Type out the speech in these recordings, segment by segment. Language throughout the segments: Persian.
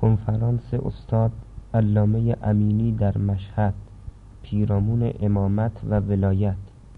کنفرانس استاد علامه امینی در مشهد، پیرامون امامت و ولایت.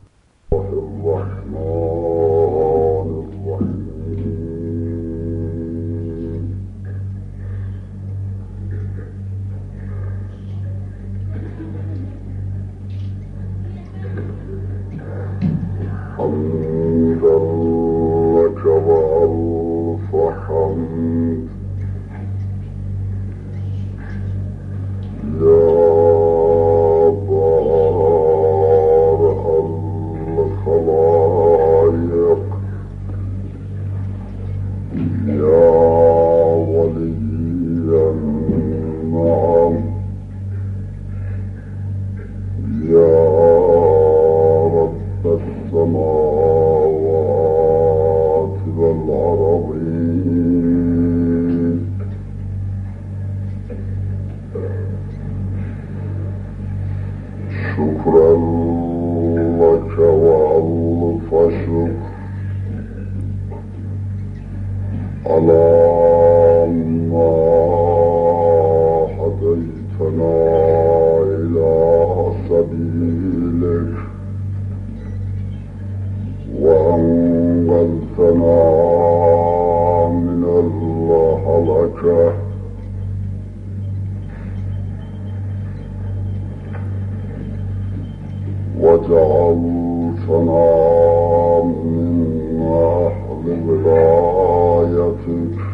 وجعلتنا من أهل ولايتك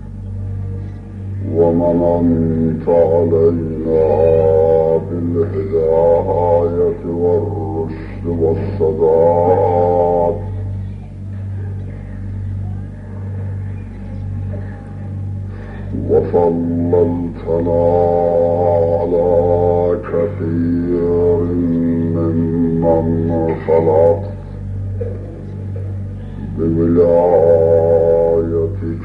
ومننت علينا بالهداية والرشد والسداد وفضلتنا على كثير ممن خلقت بولايتك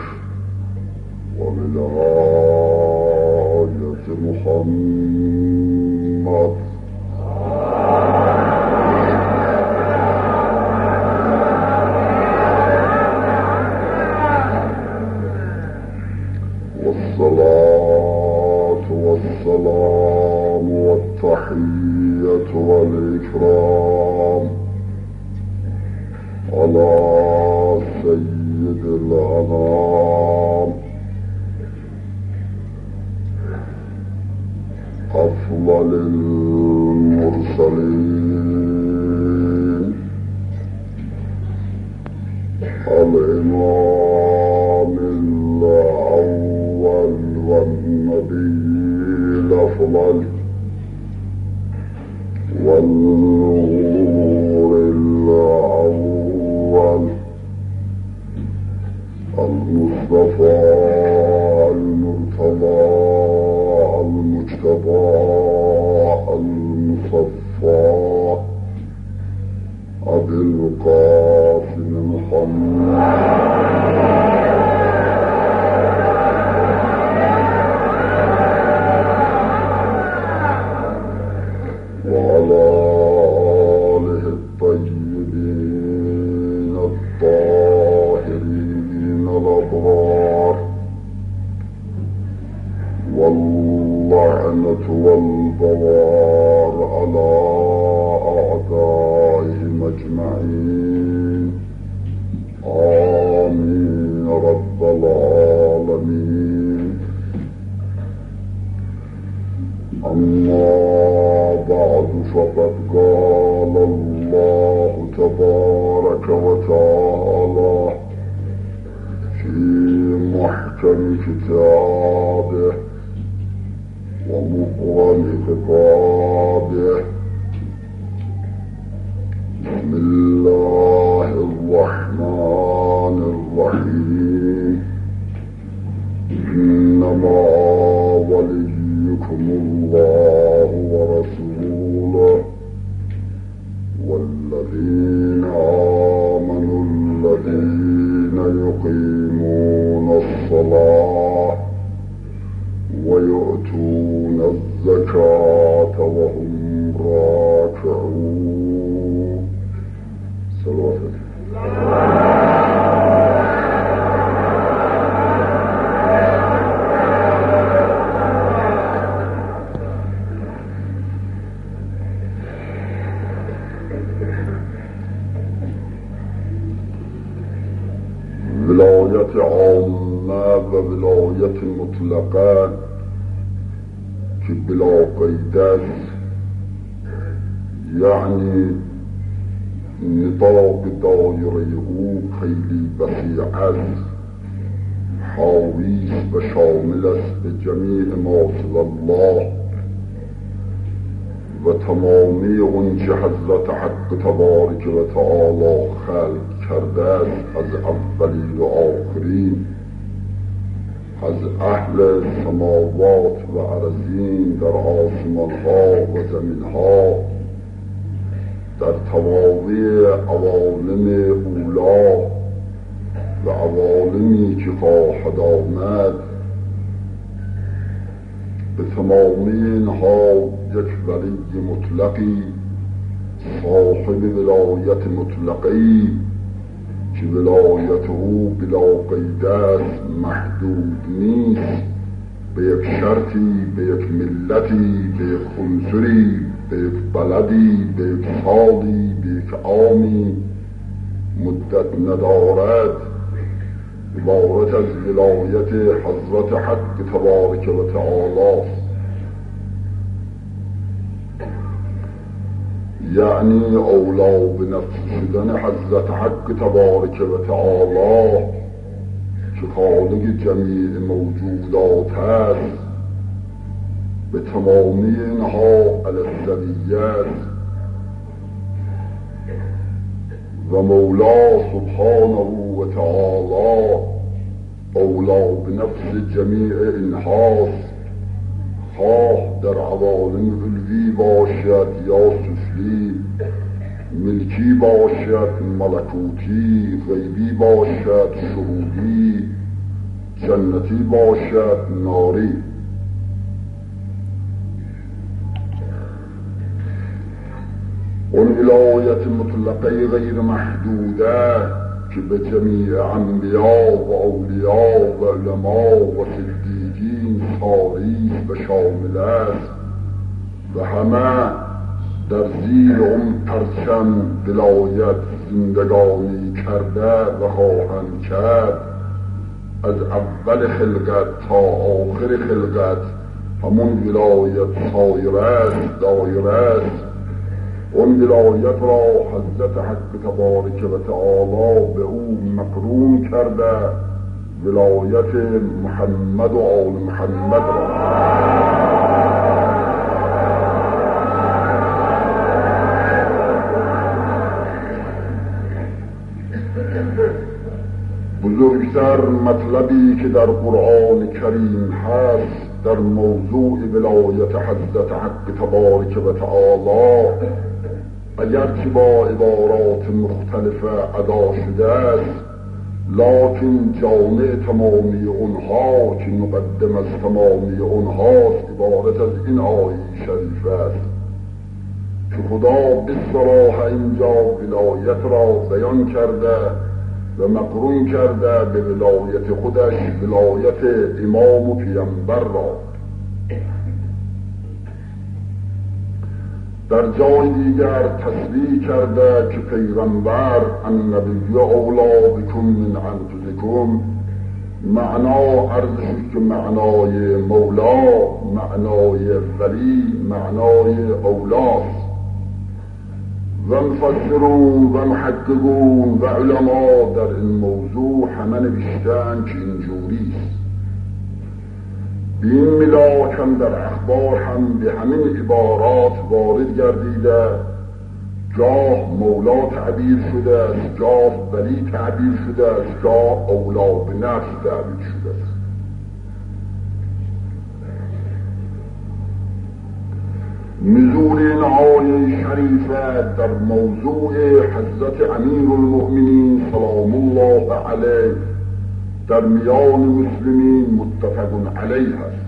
وولاية محمد والصلاة والسلام والتحية والإكرام على سيد الأنام أفضل المرسلين الإمام الأول والنبي الأفضل والنور الأول المصطفى المرتضى المجتبى المصفى أبي القاسم محمد وعلى آله الطيبين الطاهرين الأبرار واللعنة والبوار على أعدائهم أجمعين آمين رب العالمين. أما بعد فقد قال الله تبارك وتعالى في محكم كتابه ومقرن خطابه بسم الله الرحمن الرحيم إنما وليكم الله ورسوله والذين آمنوا الذين يقيمون الصلاة ويؤتون الزكاة وهم راكعون. صلوات الله. ولایت مطلقه که بلا قید است، یعنی نطاق دایره او خیلی وسیع است، حاوی و شامل است به جمیع ما سوی الله و تمامی اون که حضرت حق تبارک و تعالی خلق کرده است، از اولین و آخرین، از اهل سماوات و ارضین در آسمان ها و زمین ها، در تمامی عوالم اولا و عوالمی که خواهد آمد، به تمامی اینها یک ولی مطلقی، صاحب ولایت مطلقی که ولایت او بلا قید است، محدود نیست به یک شرطی، به یک ملتی، به یک عنصری، به یک بلدی، به یک سالی، به یک عامی مدت ندارد. عبارت از ولایت حضرت حق تبارک و تعالی، یعنی اولا به نفس شدن حضرت حق تبارک و تعالی که خالق جمیع موجودات است، به تمامی اینها الاسویت و مولا سبحانه و تعالی اولا به نفس جمیع اینهاست، خواه در عوالم علوی باشد یا سفلی، ملکی باشد ملکوتی، غیبی باشد شهودی، جنتی باشد ناری. اون ولایت مطلقه غیر محدوده که به جمیع انبیا و اولیا و علما و صدیقین صاری و شامل است و همه در زیر اون پرچم ولایت زندگانی کرده و خواهند کرد، از اول خلقت تا آخر خلقت همون ولایت سایر است، دایر است. اون ولایت را حضرت حق تبارک و تعالی به او مقرون کرده، ولایت محمد و آل محمد را. بزرگتر مطلبی که در قرآن کریم هست در موضوع ولایت حضرت حق تبارک و تعالی، اگرچه با عبارات مختلفه ادا شده است، لکن جامع تمامی اونها که مقدم از تمامی اونهاست عبارت از این آیه شریف است که خدا به صراحت اینجا ولایت را بیان کرده و مقرون کرده به ولایت خودش، ولایت امام و پیامبر را. در جای دیگر تصریح کرده که پیغمبر النبی اولا بکم من انفسکم، معنا عرض شد که معنای مولا، معنای ولی، معنای اولاست. و مفسرون و محققون و علما در این موضوع همه نوشتن که اینجوریست. به این ملاک هم در اخبار هم به همین عبارات وارد گردیده، گاه مولا تعبیر شده است، گاه ولی تعبیر شده است، گاه اولا به نفس تعبیر شده است. نزول این آیه شریفه در موضوع حضرت امیر المؤمنین سلام الله علیه در میان مسلمین متفق علیه است.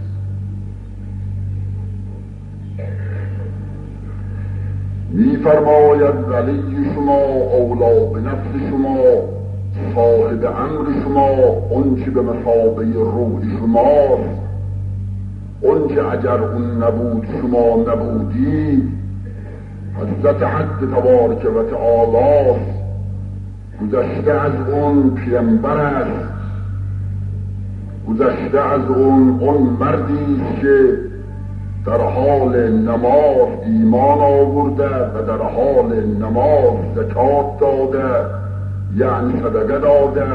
می فرماید ولی شما اولا به نفس شما، صاحب امر شما، اون که به مثابه روح شماست، اون که اگر اون نبود شما نبودی، حضرت حق تبارک و تعالی گذشته از اون پیامبر است گذشته از اون مردی که در حال نماز ایمان آورده و در حال نماز زکات داده، یعنی صدقه داده،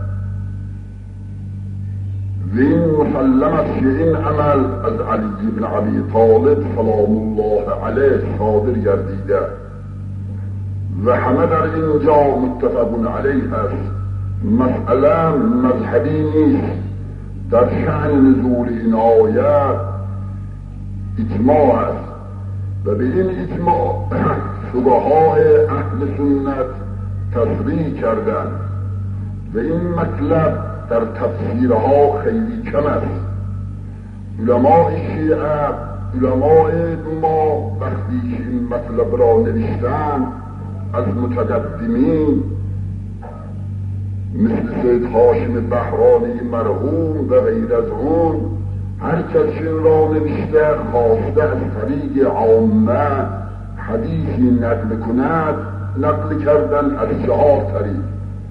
و این مسلم است که این عمل از علی بن ابی طالب سلام الله علیه صادر گردیده و همه در اینجا متفقون علیه است. مسئله مذهبی نیست. در شأن نزول این آیه اجماع است و به این اجماع فقهای اهل سنت تصریح کردند و این مطلب در تفسیرها خیلی کم است. علماء شیعه، علماء ما وقتی که این مطلب را نوشتن از متقدمین مثل سید هاشم بهرانی مرحوم و غیر از اون، هر کسی را نوشته خواسته از طریق عامه حدیثی نقل کند، نقل کردن از 4 طریق.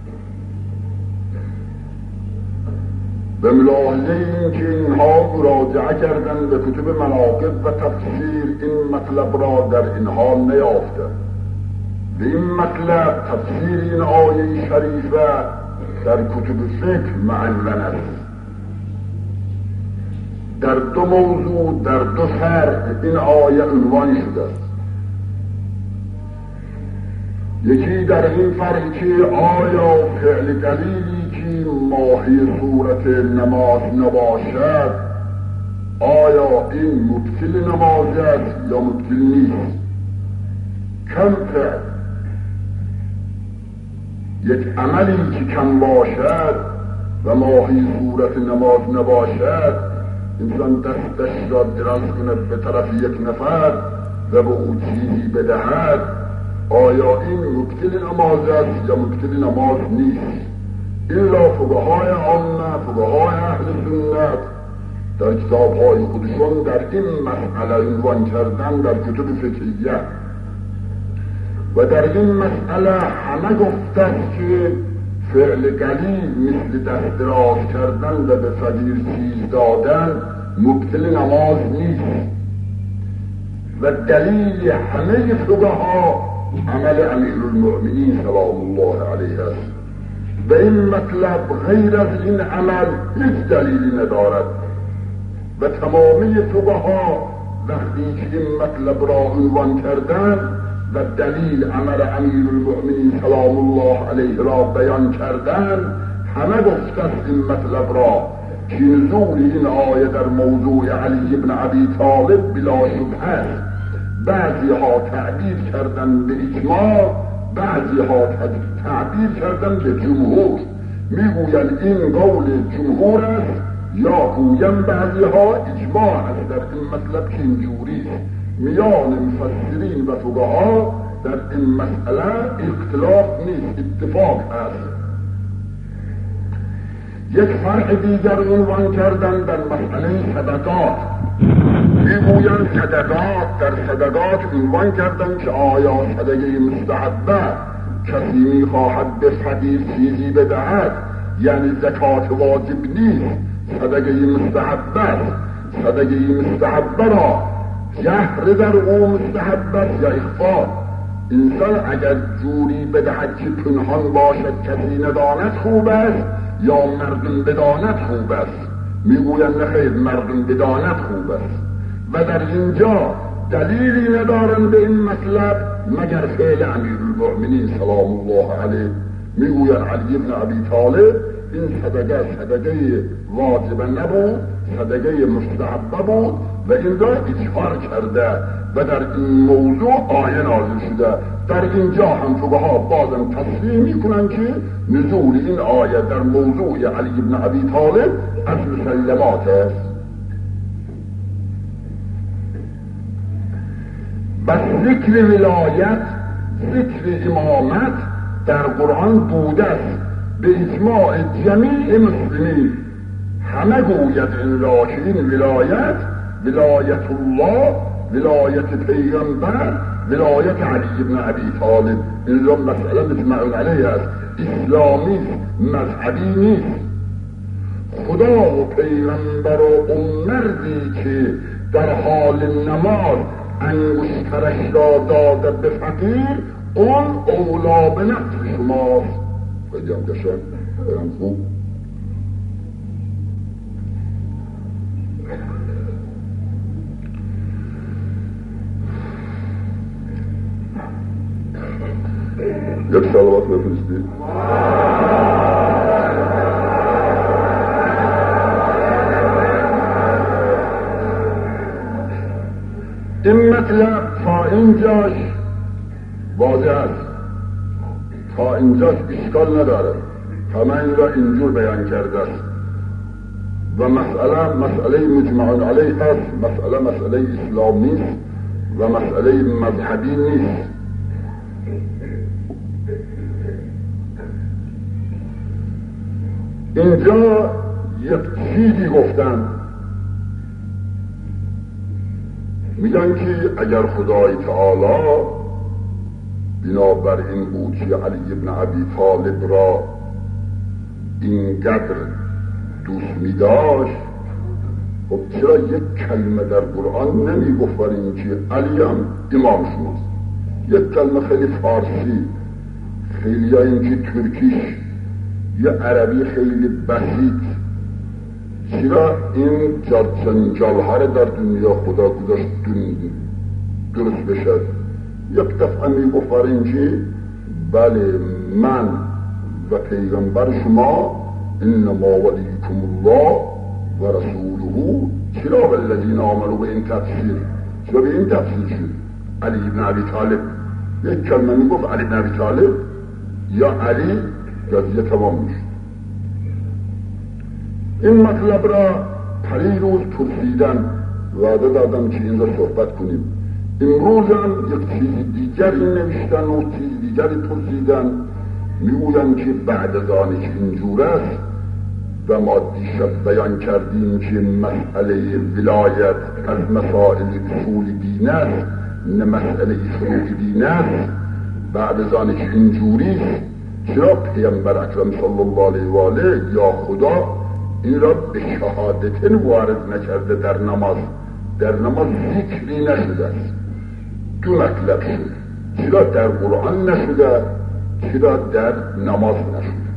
به ملاحظه این که اینها مراجعه کردن به کتب مناقب و تفسیر، این مطلب را در اینها نیافته. به این مطلب تفسیر این آیه شریفه در کتب فقه معلن است. در 2 موضوع، در 2 فرع این آیه عنوان شده است. یکی در این فرع که آیا فعل دلیلی که ماهی صورت نماز نباشد آیا این مبطل نماز است یا مبطل نیست؟ کم فعل، یک عملی که کم باشد و ماهی صورت نماز نباشد، انسان دستش را دراز کند به طرف یک نفر و به او چیزی بدهد، آیا این مبطل نماز است یا مبطل نماز نیست؟ الا فقهای عامه، فقهای اهل سنت در کتابهای خودشون در این مسئله عنوان کردن در کتب فقهیه و در این مسئله همه گفته که فعل قلیل مثل دست دراز کردن و به فقیر چیز دادن مبطل نماز نیست و دلیل همه فقها عمل امیرالمؤمنین سلام الله علیه است و این مطلب غیر از این عمل هیچ دلیلی ندارد و تمامی فقها وقتی که این مطلب را عنوان کردن و دلیل عمل امیرالمؤمنین سلام الله علیه را بیان کردن، همه گفتند این مطلب را که نزول این آیه در موضوع علی بن ابی طالب بلا شبهه است. بعضی ها تعبیر کردن به اجماع، بعضی ها تعبیر کردن به جمهور، میگویند این قول جمهور است یا گویم بعضی ها اجماع است. در این مطلب که اینجوری میان مفسرین و فقها در این مسئله اختلاف نیست، اتفاق است. یک فرع دیگر عنوان کردن در مسئله صدقات، میگویند صدقات، در صدقات عنوان کردن که آیا صدقه مستحبه کسی میخواهد به فقیر چیزی بدهد یعنی زکات واجب نیست، صدقه مستحبه، صدقه مستحبه را جهر در او مستحبت یا اخفا. انسان اگر جوری بدهد که پنهان باشد کسی نداند خوب است یا مردم بداند خوب است؟ میگویند نخیر، مردم بداند خوب است و در اینجا دلیلی ندارن به این مطلب مگر فعل امیرالمؤمنین سلام الله علیه. میگویند علی بن ابی طالب این صدقه واجب نبود، صدقه مستحبه بود و این را اجهار کرده و در این موضوع آیه نازل شده. در اینجا هم فقها بازم تصریح میکنن که نزول این آیه در موضوع علی بن ابی طالب از مسلمات است. بس ذکر ولایت، ذکر امامت در قرآن بوده است به اجماع جمیع مسلمین. همه گوید این را که این ولایت الله، ولایت پیغمبر، ولایت علی بن ابی طالب، این را مسئله مجمع علیه است، اسلامی مذهبی نیست. خدا و پیغمبر و اون مردی که در حال نماز انگشترش را داده به فقیر، اون اولا به نفس شماست. خیلی هم قشنگ، خیلی هم خوب. یک صلوات بفرستید. این مطلب تا اینجاش واضح است، تا اینجاش اشکال نداره، همه این را اینجور بیان کرده است و مسئله مجمع علیه است، مسئله اسلامی است و مسئله مذهبی نیست. اینجا یک چیزی گفتن، میگن که اگر خدای تعالی بنابر این بود که علی ابن ابی طالب را اینقدر دوست می‌داشت، خب چرا یک کلمه در قرآن نمیگفت بر این که علی هم امام شماست؟ یک کلمه خیلی فارسی، خیلی یا این که ترکیش یا عربی خیلی بسیط، چرا این جنجال ها در دنیا خدا گذاشت درست بشد؟ یک دفعه میگفت بر این که بله من و پیغمبر شما انما ولیکم الله و رسوله. چرا والذین آمنوا به این تفسیر؟ چرا به این تفسیر شد؟ علی ابن ابی طالب یک کلمه میگفت علی ابن ابی طالب یا علی، قضیه تمام میشد. این مطلب را پریروز پرسیدن، وعده دادم که این را صحبت کنیم. امروز هم یک چیز دیگری نوشتن و چیز دیگری پرسیدن، میگویند که بعد از آنی که اینجور است و ما دیشب بیان کردیم که مسئله ولایت از مسائل اصول دین است نه مسئله فروع دین است، بعد از آنی که اینجوری است چرا پیامبر اکرم صلی الله علیه و آله یا خدا این را به شهادتین وارد نکرده؟ در نماز ذکری نشده است. دو مطلب شد، چرا در قرآن نشده، چرا در نماز نشده؟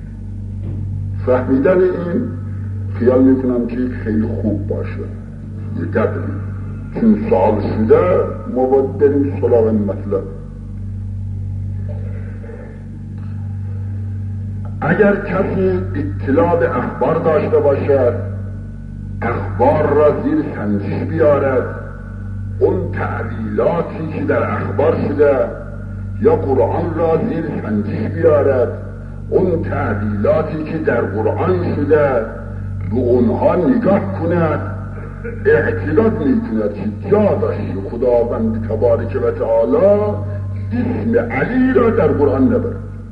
فهمیدن این خیال میکنم که خیلی خوب باشه. یه قدری چون سوال شده ما باید بریم سراغ این مطلب. اگر کسی اطلاع به اخبار داشته باشد، اخبار را زیر سنجش بیارد، اون تعویلاتی که در اخبار شده یا قرآن را زیر سنجش بیارد، اون تعویلاتی که در قرآن شده به اونها نگاه کند، اعتقاد میکند که جا داشت خداوند تبارک و تعالی اسم علی را در قرآن نبرد.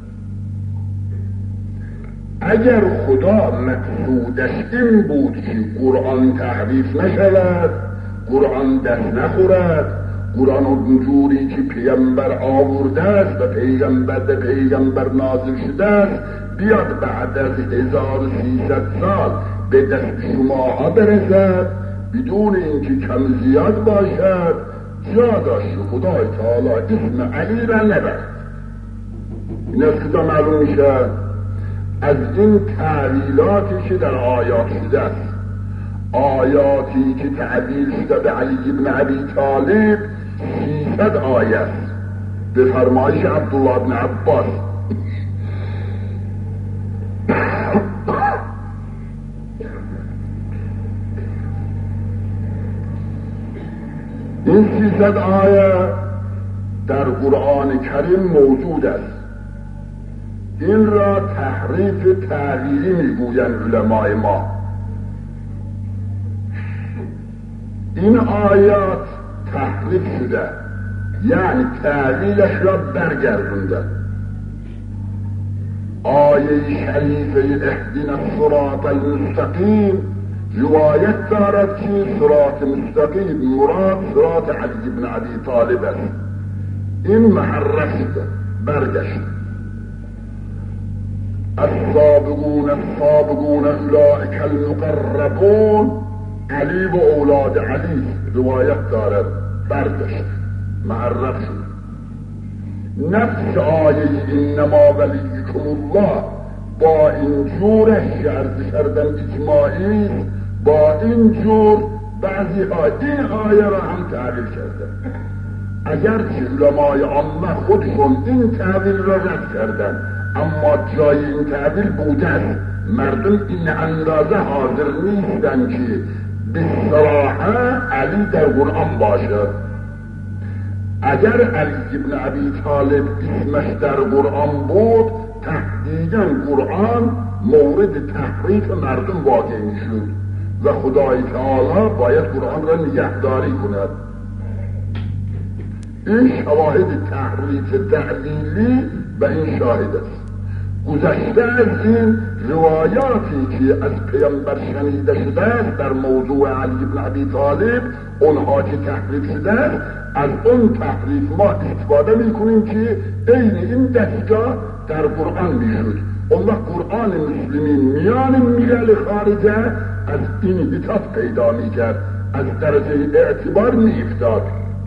اگر خدا مقصودش این بود که قرآن تحریف نشود، قرآن دست نخورد، قرآن اونجوری که پیغمبر آورده است و پیغمبر نازل شده است بیاد بعد از 1300 سال به دست شماها برسد بدون اینکه کم زیاد باشد، جا داشت خدای تعالی اسم علی را نبرد. این از کجا معلوم میشه؟ از این تعویلاتی که در آیات شده است. آیاتی که تعویل شده به علی ابن ابی طالب 300 آیه است به فرمایش عبدالله بن عباس. این 300 آیه در قرآن کریم موجود است. این را تحریف تعویلی میگویند علمای ما. این آیات تحریف شده، یعنی تعویلش را برگردونده. آیه شریفه اهدنا الصراط المستقیم روایت دارد که صراط مستقیم مراد صراط علی بن ابی طالب است. این محرف شده، برگشت. السابقون السابقون اولئک المقربون، علی و اولاد علی روایت دارد، برداشت معرف شد. نفس آیه انما ولیکم الله با این جورش که عرض کردم اجماعی، با این جور بعضی ها این آیه را هم تعبیر کردن، اگرچه علمای عامه خودشون این تعبیر را رد کردن، اما جای این تعبیر بوده است. مردم این اندازه حاضر نیستن که به صراحه علی در قرآن باشد. اگر علی ابن ابی طالب اسمش در قرآن بود، تحقیقاً قرآن مورد تحریف مردم واقع میشد و خدای تعالی باید قرآن را نگهداری کند. این شواهد تحریف تعلیلی و این شاهد است. گذشته از این روایاتی که از پیامبر شنیده شده است در موضوع علی ابن ابی طالب، اونها که تحریف شده است، از اون تحریف ما استفاده میکنیم که عین این دستگاه در قرآن میشد. اون وقت قرآن مسلمین میان ملل خارجه از این حتاف پیدا میکرد، از درجه اعتبار میافتاد.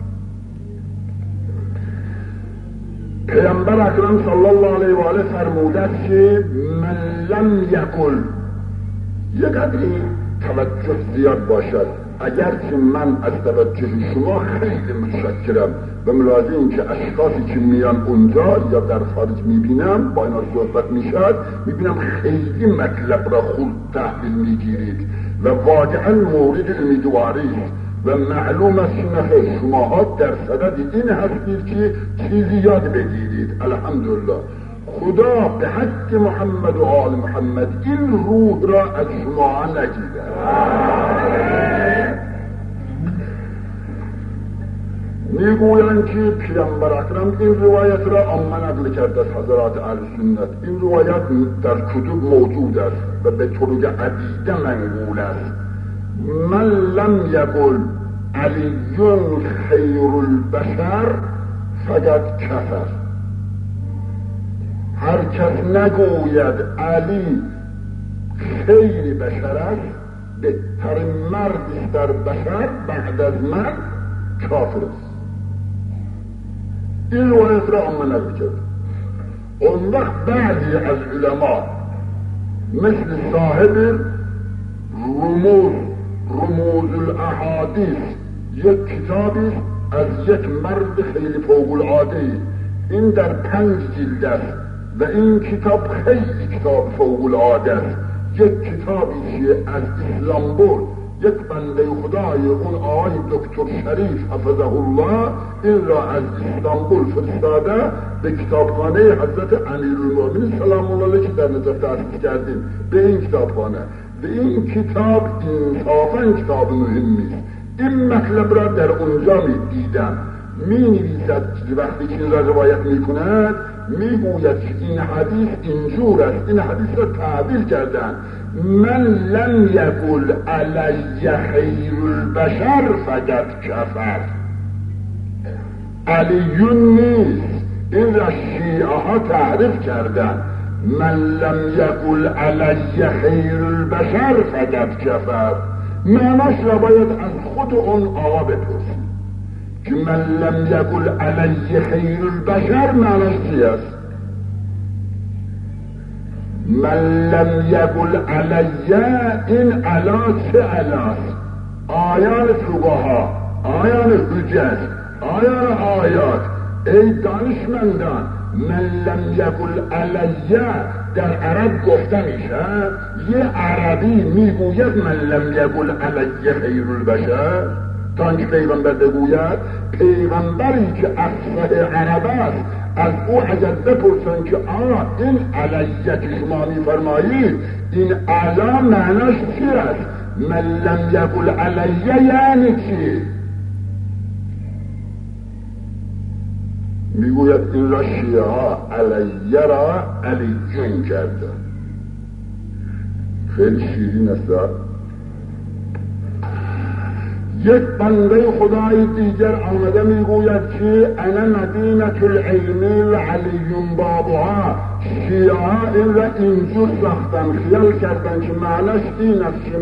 پیامبر اکرم صلی الله علیه و آله فرموده که من لم یقل، یک قدری توجه زیاد باشد، اگرچه من از توجه شما خیلی متشکرم و ملاحظه که اشخاصی که میان اونجا یا در خارج میبینم با اینا صحبت میشد، میبینم خیلی مطلب را خود تحویل میگیرید و واقعا مورد امیدواری است و معلوم است که شماها در صدد این هستید که چیزی یاد بگیرید. الحمدلله خدا به حق محمد و آل محمد این روح را از شما نگیرد. میگویند که پیامبر اکرم این روایت را عامه نقل کرده از حضرات اهل سنت. این روایت در کتب موجود است و به طرق عدیده منقول است. من لم یقل علی خیر البشر فقط کفر. هر کس نگوید علی خیر بشر است، بهترین مردی در بشر بعد از من کافر است. این روایت را عامه نقل کرد. اون وقت بعضی از علما مثل صاحب رموز الاحادیث، یک کتابی از یک مرد خیلی فوق العاده، این در 5 جلد است و این کتاب خیلی کتاب فوق العاده است. یک کتابی که از اسلامبول یک بنده خدای اون آقای دکتر شریف حفظه الله این را از استانبول فرستاده به کتابخانه حضرت امیرالمومنین سلام الله علیه که در نجف تأسیس کردیم، به این کتابخانه. و این کتاب انصافاً کتاب مهمی است. این مطلب را در اونجا دیدم. می نویسد وقتی که این را روایت می کند، می گوید که این حدیث اینجور است. این حدیث را تعبیر کردن من لم یقل علی خیر البشر فقط کفر. علیون نیست، این را شیعه ها تعریف کردن. من لم یقل علی خیر البشر فقط کفر، معناش را باید از خود اون آقا بپرسید که من لم یقل علی خیر البشر معناش چی است؟ من لم یقل علی، این علا چه علاست؟ آیان فقها، آیان حجت، آیان آیات. ای دانشمندان، من لم یقل علی در عرب گفته میشه. یه عربی میگوید من لم یقل علی خیر البشر تا اینکه پیغمبر بگوید. پیغمبری که افصح عرب است، از او اگر بپرسن که این علیه که شما میفرمایید این علا معناش چی است؟ من لم یقل علیه یعنی چی؟ میگوید این را شیعه ها علیه را علیون کرده. خیلی شیرین است. یک بنده خدای دیگر آمده میگوید که انا مدینة العلم و علی بابها. شیعه ها این را اینجور ساختن، خیال کردن که معناش این است که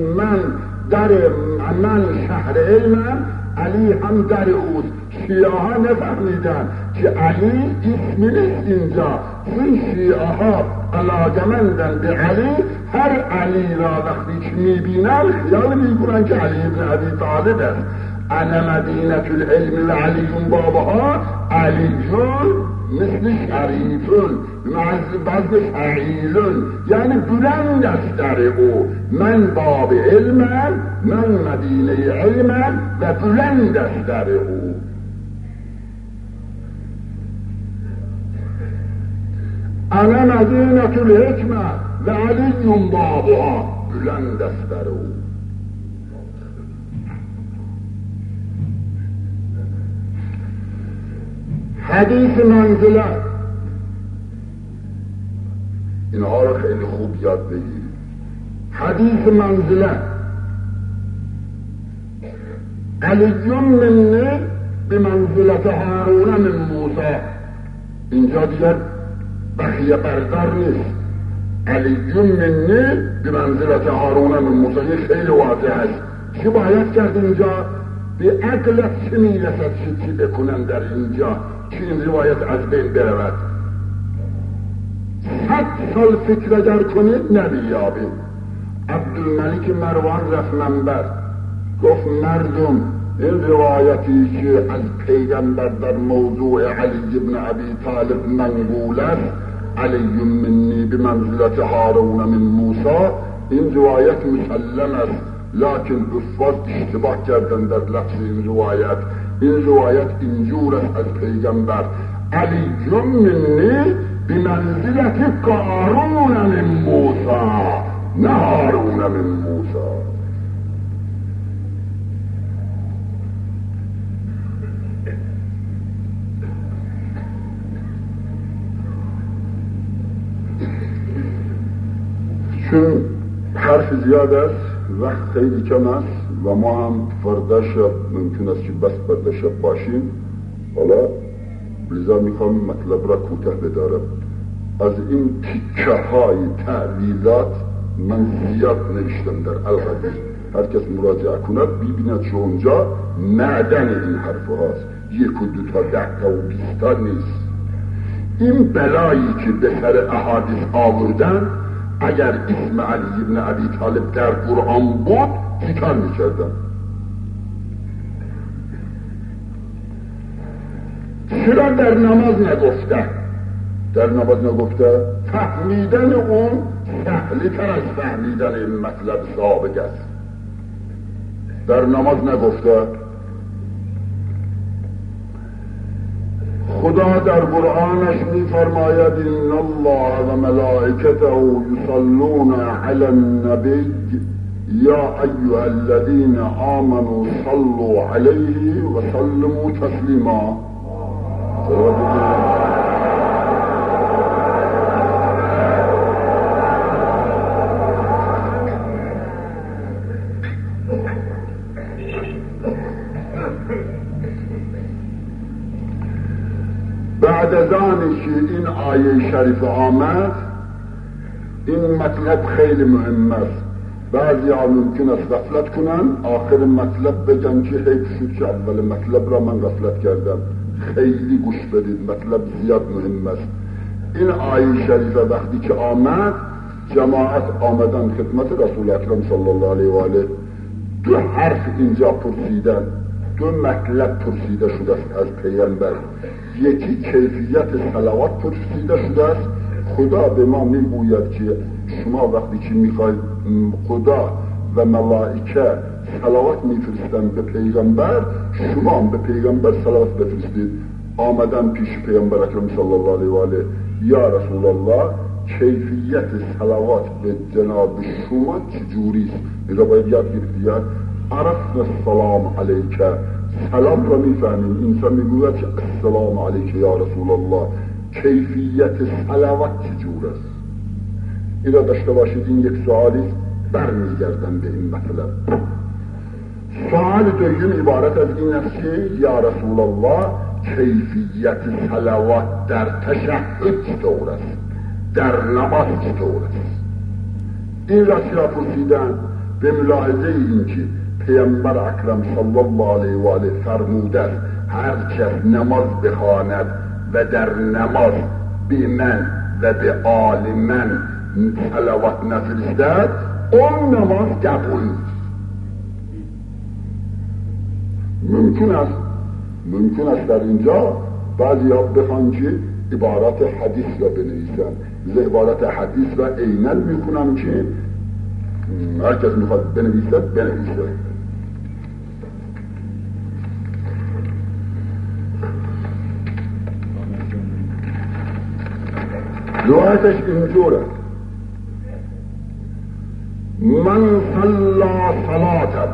من شهر علمم، علی هم در اوست. شیعه ها نفهمیدن که علی اسمی نیست اینجا، این شیعه ها علاقمندن به علی، هر علی را وقتی که میبینن خیال میکنن که علی ابن ابی طالب است. انا مدینة العلم و علی بابها، علی مثل شریفون، بعض فعیلون، یعنی بلند است در او. من باب علمم، من مدینه علمم و بلند است در او. انا مدینة الحکمه و علی بابها، بلند است در او. حدیث منزله اینها رو خیلی خوب یاد بگیرید. حدیث منزله علی منی به منزلت هارون من موسی. اینجا دیگر بخیه بردار نیست. علی منی به منزلت هارون من موسی خیلی واضح است. چی باید کرد اینجا؟ به عقلت چه میرسد چی بکنن در اینجا که این روایت از بین برود؟ 100 سال فکر اگر کنید نمیابید. عبدالملک مروان رفت منبر گفت مردم این روایتی که از پیغمبر در موضوع علی بن ابی طالب منقول است، علی منی به منزلت هارون من موسی، این روایت مسلم است، لکن حفاظ اشتباه کردن در لفظ این روایت. این روایت اینجور است از پیغمبر، علی منی به منزلت هارون من موسی، نه هارون من موسی. چون حرف زیاد است، وقت خیلی کم است و ما هم فردا شب ممکن است که بس فردا شب باشیم، حالا لذا میخوام مطلب را کوتاه بدارم. از این تیکه های تعلیلات من زیاد نوشتم در الحدیث، هر کس مراجعه کند ببیند که اونجا معدن این حرف هاست، 1 و 2 تا 10 تا و 20 تا نیست. این بلایی که به سر احادیث آوردن اگر اسم علی بن ابی طالب در قرآن بود چیکار میکردن؟ چرا در نماز نگفته؟ در نماز نگفته؟ فهمیدن اون سهلی تر از فهمیدن این مطلب سابق است. در نماز نگفته؟ خدا در قرآنش میفرماید ان الله و ملائکته یصلون علی النبی یا ایها الذین آمنوا صلوا علیه و سلموا تسلیما. بعد از آنی که این آیه شریف آمد، این مطلب خیلی مهم است. بعضی ها ممکن است غفلت کنن، آخر مطلب بگن که حیف شد که اول مطلب را من غفلت کردم. خیلی گوش بدید، مطلب زیاد مهم است. این آیه شریفه وقتی که آمد، جماعت آمدن خدمت رسول اکرم صلی الله علیه و آله. 2 حرف اینجا پرسیدن، 2 مطلب پرسیده شده است از پیغمبر. یکی کیفیت صلوات پرسیده شده است. خدا به ما میگوید که شما وقتی که میخواید خدا و ملائکه صلوات میفرستن به پیغمبر، شما به پیغمبر صلوات بفرستید. آمدن پیش پیغمبر اکرم صلی الله علیه و آله، یا رسول الله کیفیت صلوات به جناب شما چجوریست؟ این را باید یاد گرفت. عرفنا السلام علیکه، سلام را میفهمیم. انسان میگوید که السلام علیکه یا رسول الله، کیفیت صلوات چجور است؟ این را داشته باشید. این یک سوالی برمیگردن به این مطلب. سوال دوم عبارت از این است که یا رسول الله کیفیت صلوات در تشهد چطور است، در نماز چطور است؟ این را چرا پرسیدن؟ به ملاحظه این که پیامبر اکرم صلی الله علیه و آله فرموده است هر کس نماز بخواند و در نماز به من و به آل من صلوات نفرستد اون نماز قبول نیست. ممکن است در اینجا بعضی ها بخوان که عبارات حدیث را بنویسن. مثل عبارات حدیث را عیناً میکنم که هر کس میخواد بنویسد بنویسد. روایتش اینجوره: من صلا صلاة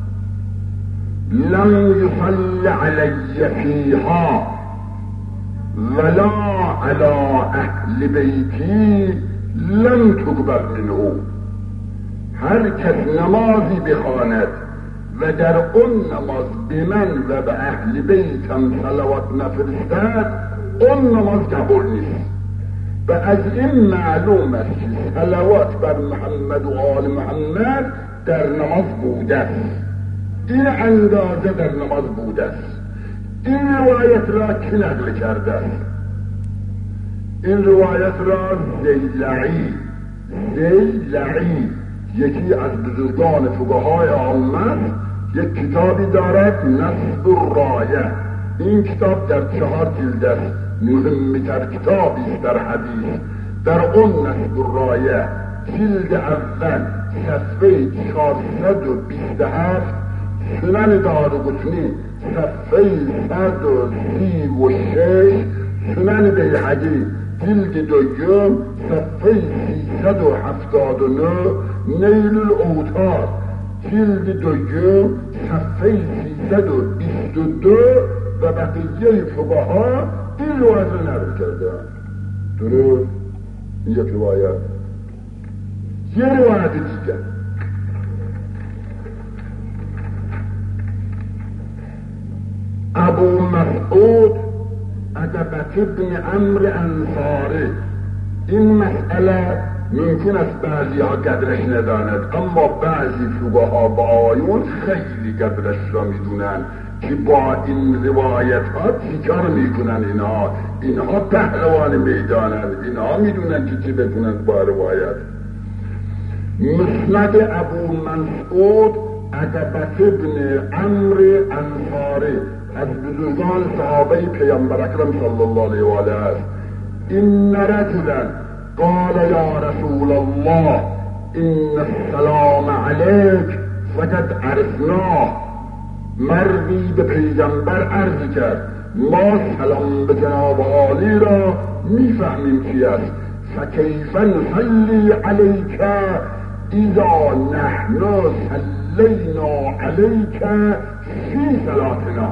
لم يصل علي فيها ولا على اهل بیتی لم تقبل منه. هر کس نمازی بخواند و در اون نماز به من و به اهل بیتم صلوات نفرستد اون نماز قبول نیست. و از این معلوم است که صلوات بر محمد و آل محمد در نماز بوده است. این اندازه در نماز بوده است. این روایت را کی نقل کرده است؟ این روایت را زیلعی یکی از بزرگان فقهای عامه یک کتابی دارد نصب الرایه. این کتاب در 4 جلد است، مهمتر کتابی است در حدیث. در اون نصب الرایه جلد اول صفحه 427، سنن دارقطنی صفحه 136، سنن بیهقی جلد دوم صفحه 379، نیل الاوتار جلد دوم صفحه 322 و بقیه فقها این روایت را نقل کردند. درست؟ این یک روایت. یه روایت دیگر ابو مسعود عتبة ابن عمرو انصاری. این مسئله ممکن است بعضی ها قدرش نداند، اما بعضی فقها با آیون خیلی قدرش را میدونن که با این روایت ها چیکار میکنن. اینها پهلوان میدانند، اینها میدونن که چی بکنند با روایت. مسند ابو مسعود عتبة ابن عمرو انصاری از بزرگان صحابه پیامبر اکرم صلی الله علیه و آله است. این رجلا قال یا رسول الله ان السلام علیک فقد عرفناه. مردی به پیغمبر عرض کرد ما سلام به جناب عالی را میفهمیم چی است. فکیف نصلی علیک اذا نحن صلینا علیک فی صلاتنا.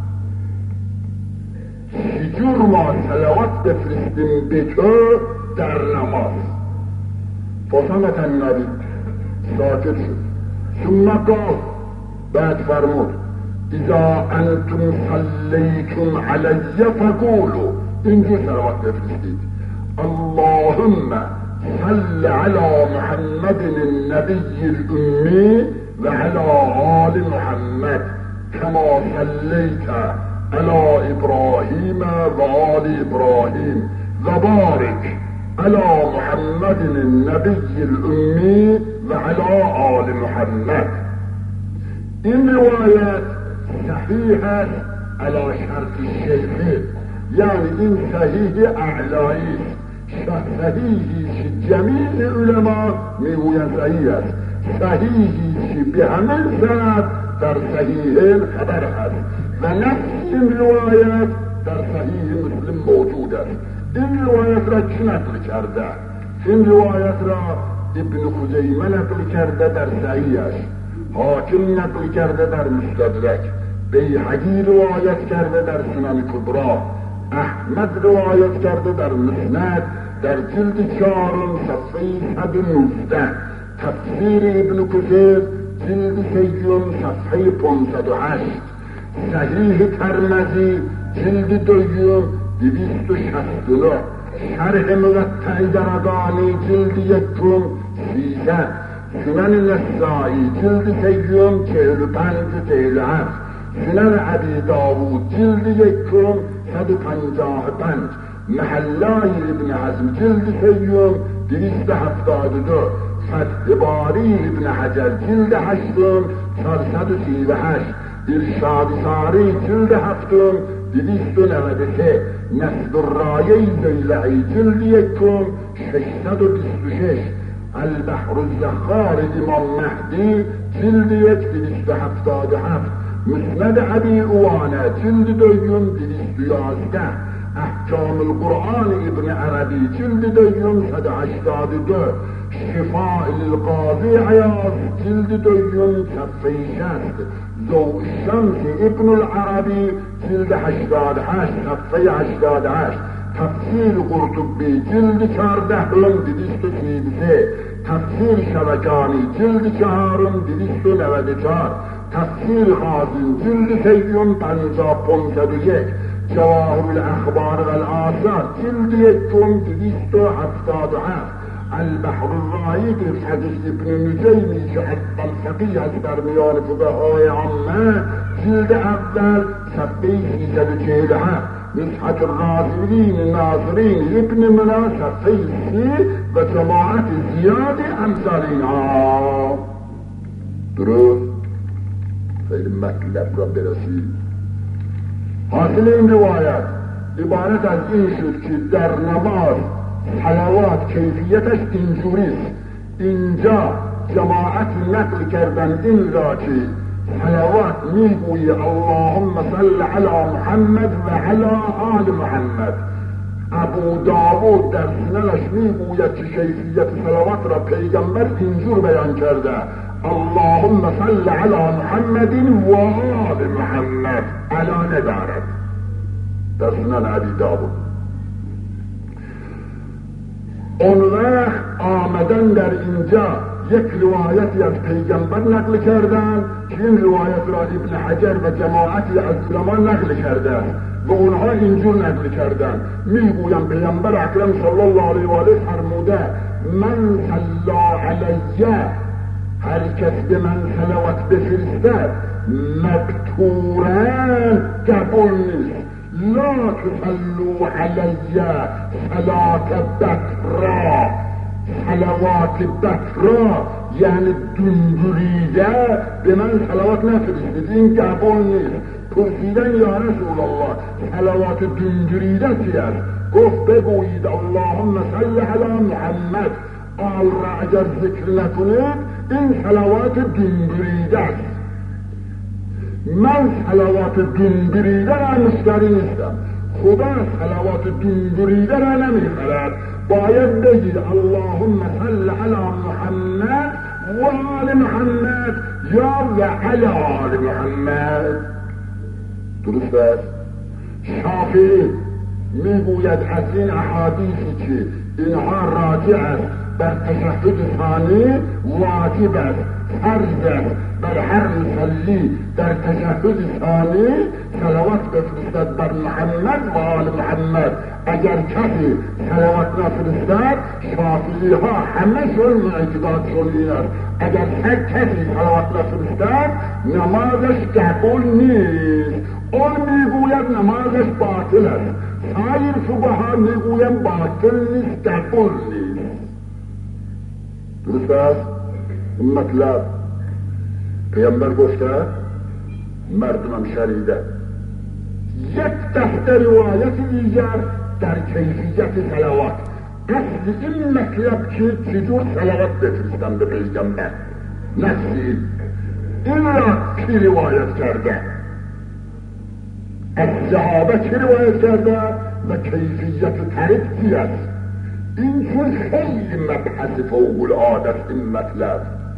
چجور ما صلوات بفرستیم به تو در نماز؟ فصمت النبی، ساکت شد. ثم قال، بعد فرمود اذا انتم صلیتم علی فقولوا، اینجور صلوات بفرستید اللهم صل على محمد النبي الأمي وعلى آل محمد كما صليت على إبراهيم وآل إبراهيم وبارك على محمد النبي الأمي وعلى آل محمد. این روایت صحیح على شرط الشیخین، یعنی این صحیح اعلایی صحیحی که جمیع علما میگویند صحیح است، صحیحی که به همه سند در صحیحین خبر است و نفس این روایت در صحیح مسلم موجود است. این روایت را چه نقل کرده؟ این روایت را ابن خزیمه نقل کرده در صحیحش، حاکم نقل کرده در مستدرک، بیهقی روایت کرده در سنن کبرا، احمد روایت کرده در مسند در جلد 4 صفحه 119، تفسیر ابن کثیر جلد سیوم صفحه 508، صحیح ترمذی جلد دوم 269، شرح موطئ درقانی جلد یکم 13، سنن نسائی جلد سیوم 45 و 47، سنن ابی داوود جلد یکم 155، محلای ابن حزم جلد سیوم 272، فتح باری ابن حجر جلد هشتم 438، ارشاد ساری جلد هفتم 293، نصب الرایه زیلعی جلد یکم 626، البحر الزخار امام مهدی جلد 1 277، مسند ابی اوانه جلد دوم 211، احکام القرآن ابن عربی جلد دوم 182، شفاء القاضی عیاض جلد دوم صفحه 60، ضوء الشمس ابن العربی جلد 88 صفحه 88، تفسیر قرطبی جلد 14 233، تفسیر شبکانی جلد 4 294، تفسیر خازن جلد سیوم 501، جواهر الاخبار و الآثار جلد یکم 277، البحر الرائد حدیث ابن نجیمی که حتی الفقیه از در میان فقهای عامه جلد اول صفحه 347، نصحت الرازلین ناظرین ابن ملا صفحه 30 و جماعت زیاد امثال اینها. درست خیلی مطلب را برسید. حاصل این روایت عبارت از این شد که در نماز صلوات کیفیتش اینجوریست. اینجا جماعت نقل کردن این را که صلوات میگوی اللهم صل علی محمد و علی آل محمد. ابو داود در سننش میگوید که کیفیت صلوات را پیغمبر اینجور بیان کرده اللهم صل علی محمد و آل محمد، علا ندارد در سنن ابی داود. اون وقت آمدن در اینجا یک روایتی از پیغمبر نقل کردن که این روایت را ابن حجر و جماعتی از علما نقل کردن و اونها اینجور نقل کردن. میگویم پیغمبر اکرم صلی الله علیه و آله فرموده من صلی علیه، هر کس به من صلوات بفرستد مبتورن قبول نیست. لا تصلوا علی صلات بطرا، صلوات بطرا یعنی دنگریده به من صلوات نفرستید، این قبول نیست. پرسیدن یا رسول الله صلوات دنگریده چی است؟ گفت بگویید اللهم صل علی محمد. آل را اگر ذکر نکنید این صلوات دنگریده است. من صلوات دنگریده را مشتری نیستم، خدا صلوات دنگریده را نمیخرد. باید بگید اللهم صل علی محمد و آل محمد یا و علی آل محمد. درست است؟ شافعی میگوید از این احادیثی که اینها راجع است بر تشهد ثانی واجب است، فرض است بر هر مصلی در تشهد ثانی صلوات بفرستد بر محمد و آل محمد. اگر کسی صلوات نفرستد شافعی ها همه‌شون اعتقادشون این است اگر هر کسی صلوات نفرستد نمازش قبول نیست. اون میگوید نمازش باطل است، سایر فقها میگوید باطل نیست، قبول نیست. درست است؟ این مطلب پیامبر گفته مردمم شنیده. یک دسته روایت دیگر در کیفیت صلوات. اصل این مطلب که چجور صلوات بفرستن به پیغمبر نفسی این را کی روایت کرده؟ از صحابه کی روایت کرده و کیفیت طریق چی است؟ این چون خیلی مبحث فوق العاده است. این مطلب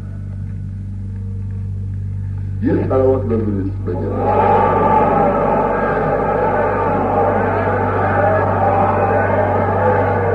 یه صلوات بفرست بگید.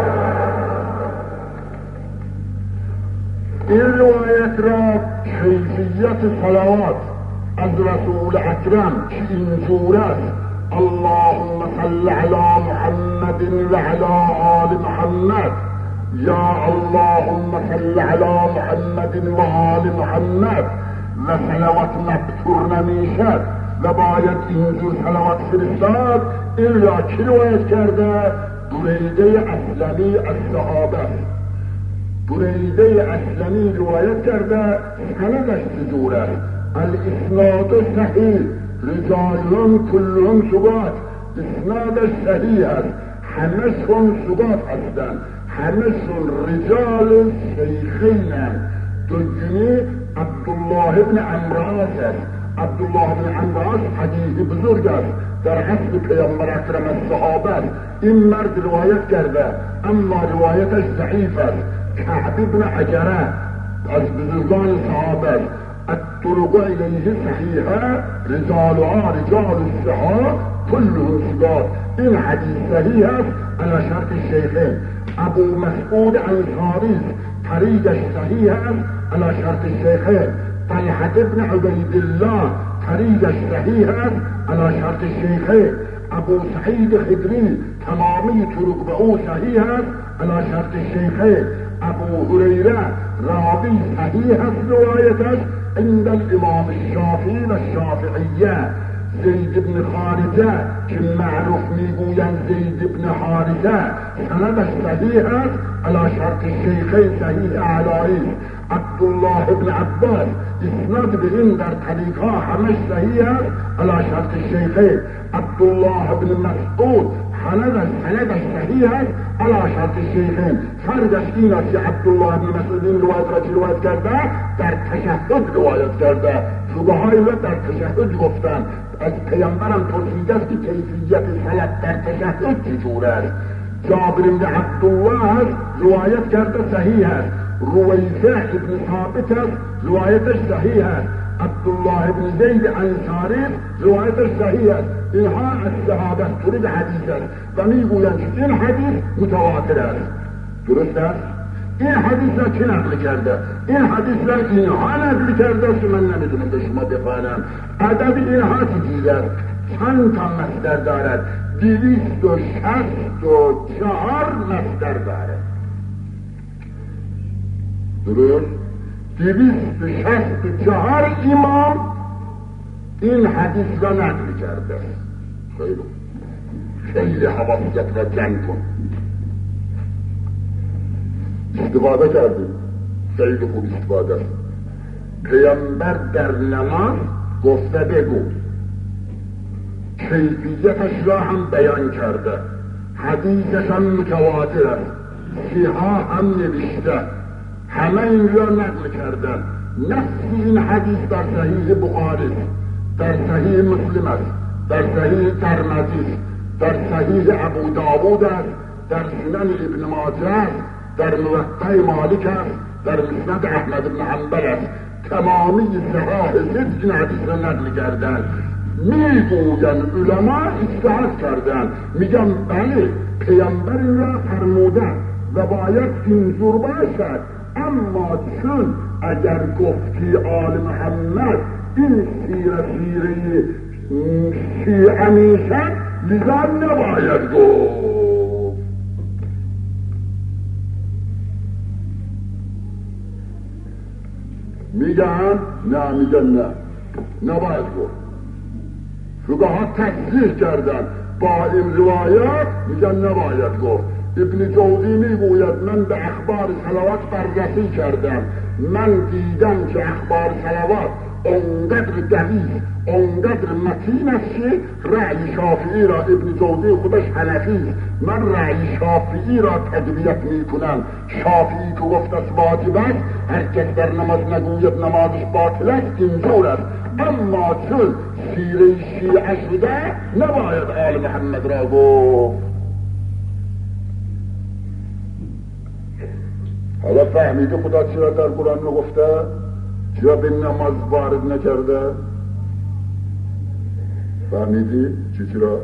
این روایت را کیفیت کیفیت صلوات از رسول اکرم که اینجور است: اللهم صل علی محمد و علی آل محمد، یا اللهم صل علی محمد و آل محمد، و صلوات مبتور نمیشد و باید اینجور صلوات فرستاد. این را کی روایت کرده؟ بریده اسلمی از صحابه. بریده اسلمی روایت کرده، سندش چجور است؟ الاسناد صحیح، رجالون کلهم ثبات. اسنادش صحیح است، همشون ثبات هستند، همشون رجال شیخینند. دومی عبدالله بن عمرو است. عبدالله بن عمرو حدیث بزرگ است، در عصر پیامبر اکرم از صحابه است. این مرد روایت کرده اما روایتش ضعیف است. کعب بن عجره از بزرگان صحابه است. الطرق الیه صحیحه، رجالها رجال الصحابه كلهم ثبات. این حدیث صحیح است علی شرط الشیخین. ابو مسعود انصاری طریقش صحیح است علی شرط الشیخین. طلحة بن عبید الله طریقش صحیح است علی شرط الشیخین. ابو سعید خدری تمامی طرق به او صحیح است علی شرط الشیخین. ابو هریره راوی صحیح است روایتش عند الامام الشافعی و الشافعیه. زید بن خارجه که معروف میگویند زید بن حارثه، سندش صحیح است علی شرط الشیخین، صحیح اعلایی. عبدالله بن عباس اسناد به این در طریقها همش صحیح است علی شرط الشیخین. عبدالله بن مسعود سندش صحیح است علی شرط الشیخین. فرقش این است که عبدالله بن مسعود این روایت را که روایت کرده در تشهد روایت کرده. فقهای را در تشهد گفتن. از پیامبرم پرسیده است که کیفیت صلات در تشهد چجور است. جابر بن عبدالله است روایت کرده صحیح است. رویفه ابن ثابت است روایتش صحیح است. عبدالله بن زید انصاری روایتش صحیح است. اینها از صحابه طرق حدیث است و میگویند که این حدیث متواتر است. درست است؟ این حدیث را چه نقل کرده؟ این حدیث را اینها نقل کرده که من نمیدونم به شما بخوانم. عدد اینها چیزی است؟ چند تا مصدر دارد؟ 264 مصدر دارد. درست؟ 264 امام این حدیث را نقل کرده. خیلی حواست را جمع کن. استفاده کردیم، خیلی خوب استفاده است. پیامبر در نماز گفته بگو، کیفیتش را هم بیان کرده، حدیثش هم متواتر است، سیها هم نوشته، همه این را نقل کردن. نفس این حدیث در صحیح بخاری است، در صحیح مسلم است، در صحیح ترمذی است، در صحیح ابو داوود است، در سنن ابن ماجه است، در موطأ مالک است، در مسند احمد بن حنبل است. تمامی صحاح ست این حدیث را نقل کردن. میگوین علما اجتهاد کردن، میگن بله پیامبر این را فرمودن و باید اینجور باشد، اما چون اگر گفتی آل محمد این سیره شیعه میشد لذا نباید گفت. میگن نه، میگن نه، نباید گفت. فقها تصریح کردن با این روایات، میگن نباید گفت. ابن جوزی میگوید من به اخبار صلوات بررسی کردم، من دیدم که اخبار صلوات اونقدر دقیق، اونقدر متین است که رأی شافعی را، ابن جوزی خودش حنفی است، من رأی شافعی را تقویت میکنم. شافعی که گفت است واجب است، هر کس در نماز نگوید نمازش باطل است، اینجور است. اما چون سیره شیعه شده نباید آل محمد را گفت. حالا فهمیده خدا چرا در قرآن نگفته؟ چرا به نماز وارد نکرده؟ فهمیدی؟ چرا؟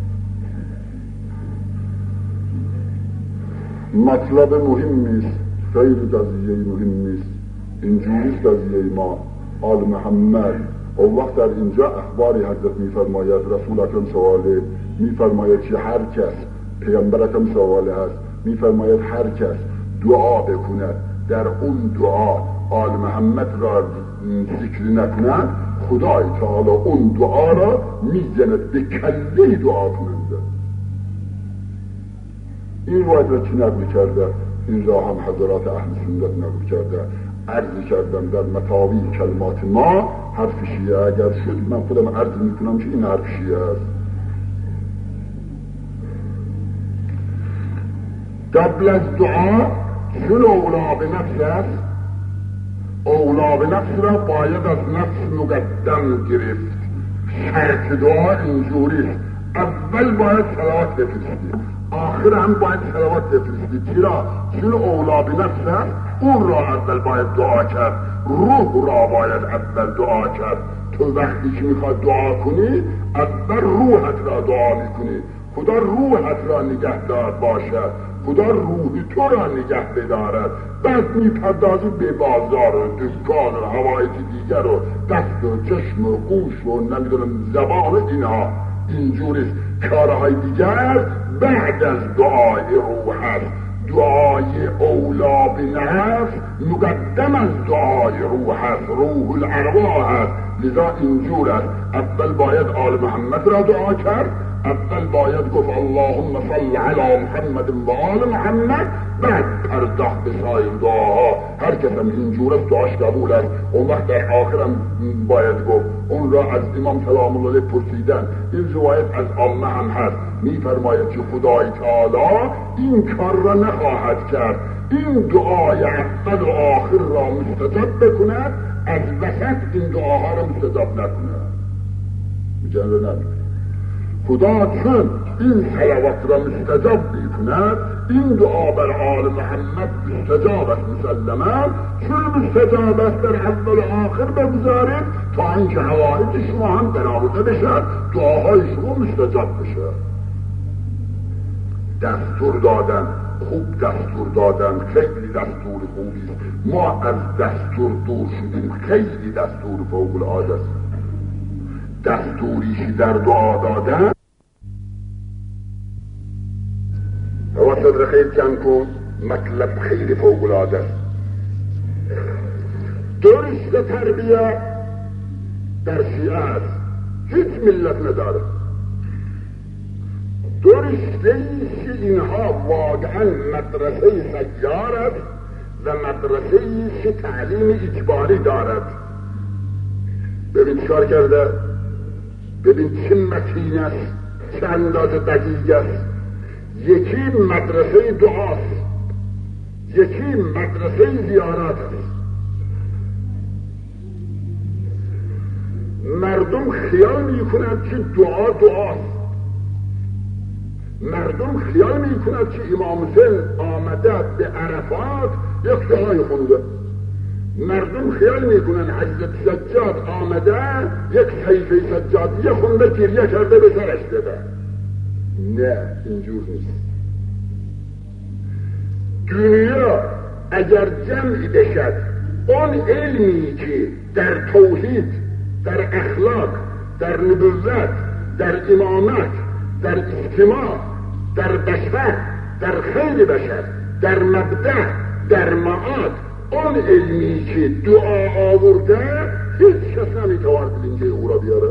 مطلب مهمی است، خیلی قضیه مهم نیست. اینجوریست قضیه ما. آل محمد اون وقت در اینجا اخباری حضرت میفرماید، رسول اکرم سواله میفرماید که هر کس، پیغمبر اکرم سواله هست میفرماید هر کس دعا بکند در اون دعا آل محمد را ذکر نکند، خدای تعالی اون دعا را میزند به کله دعا کننده. این روایت را چی نقل کرده؟ این را هم حضرات اهل سنت نقل کرده. عرض کردم در متاوی کلمات ما حرف شیعه اگر شد من خودم عرض میکنم که این حرف شیعه است. قبل از دعا چون اولا به نفس است، اولا به نفس را باید از نفس مقدم گرفت. شرط دعا اینجوریست: اول باید صلوات بفرستی، آخر هم باید صلوات بفرستی. چرا؟ چون اولا به نفس است، اون را اول باید دعا کرد، روح را باید اول دعا کرد. تو وقتی که میخواد دعا کنی اول روحت را دعا میکنی. خدا روحت را نگهدار باشد، خدا روح تو را نگه بدارد. بعد میپردازی به بازار و دکان و حوایج دیگر و دست و چشم و گوش و نمیدونم زبان و اینها. اینجوریست. کارهای دیگر بعد از دعای روح هست. دعای اولا به نفس مقدم از دعای روح هست، روح الارواح هست. لذا اینجور است: اول باید آل محمد را دعا کرد، اول باید گفت اللهم صل علی محمد و آل محمد، بعد پرداخت به سایر دعاها. هر کس هم اینجور است دعاش قبول است. اون وقت در آخرم باید گفت. اون را از امام سلام الله علیه پرسیدن. این روایت از عامه هم هست، میفرماید که خدای تعالی این کار را نخواهد کرد این دعای اول و آخر را مستجاب بکند، از وسط این دعاها را مستجاب نکند. میگن رو نمیگن. خدا چون این صلوات را مستجاب میکند، این دعا بر آل محمد مستجاب است مسلما. چون مستجاب است در اول و آخر بگذارید تا اینکه حوائج شما هم برآورده بشد، دعاهای شما مستجاب بشد. دستور دادن، خوب دستور دادن، خیلی دستور خوبی است. ما از دستور دور شدیم، خیلی دستور فوق العاده است. دستوریشی در دعا دادن وسط را خیلی جمع کن، مطلب خیلی فوق العاده است. درست تربیه در شیعه است، هیچ ملت نداره. درسته که اینها واقعا مدرسه سیار است و مدرسه که تعلیم اجباری دارد. ببین چکار کرده، ببین چه متین است، چه اندازه دقیق است. یکی مدرسه دعاست، یکی مدرسه زیارات است. مردم خیال میکنند که دعا دعاست. مردم خیال میکنند که امام حسین آمده به عرفات یک دعای خونده. مردم خیال میکنند حضرت سجاد آمده یک صحیفه سجادیه خونده، گریه کرده به سرش داده. نه، اینجور نیست. دنیا اگر جمعی بشد، اون علمی که در توحید، در اخلاق، در نبوت، در امامت، در اجتماع، در بشر، در خیر بشر، در مبدأ، در معاد، اون علمی که دعا آورده هیچ کس نمیتواند اینجا او را بیاره.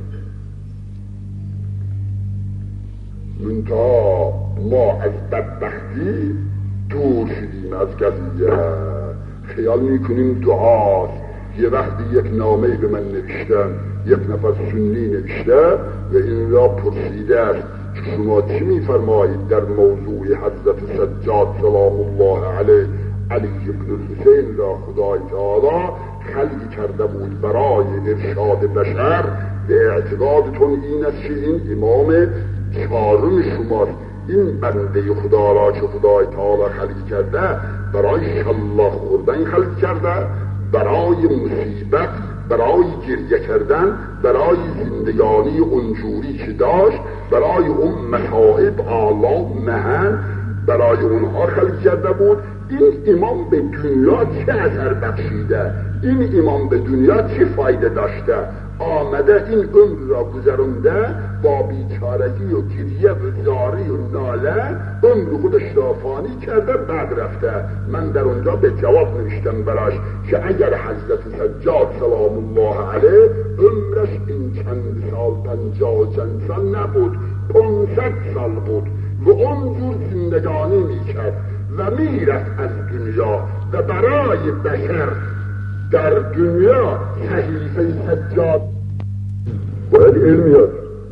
منتها ما از بدبختی دور شدیم از قضیه. خیال میکنیم دعاست. یه وقتی یک نامه به من نوشتن، یک نفر سنی نوشته و این را پرسیده است که شما چی میفرمایید در موضوع حضرت سجاد سلام الله علیه، علی ابن الحسین را خدای تعالی خلق کرده بود برای ارشاد بشر و اعتقادتون این است که این امام چهارم شماست. این بنده خدا را که خدای تعالی خلق کرده برای شلاق خوردن خلق کرده، برای مصیبت، برای گریه کردن، برای زندگانی اونجوری که داشت، برای اون مصائب آلا مهن، برای اونها خلق کرده بود این امام به دنیا چه اثر بخشیده، این امام به دنیا چه فایده داشته، آمده این عمر را گذرونده با بیچارگی و گریه و زاری و ناله عمر خودش را فانی کرده بعد رفته. من در اونجا به جواب نوشتم براش که اگر حضرت سجاد سلام الله علیه عمرش این چند سال 50 چند سال نبود، 500 سال بود و اونجور زندگانی میکرد و میرفت از دنیا و برای بشر در دنیا صحیفه سجاد باید علم یاد،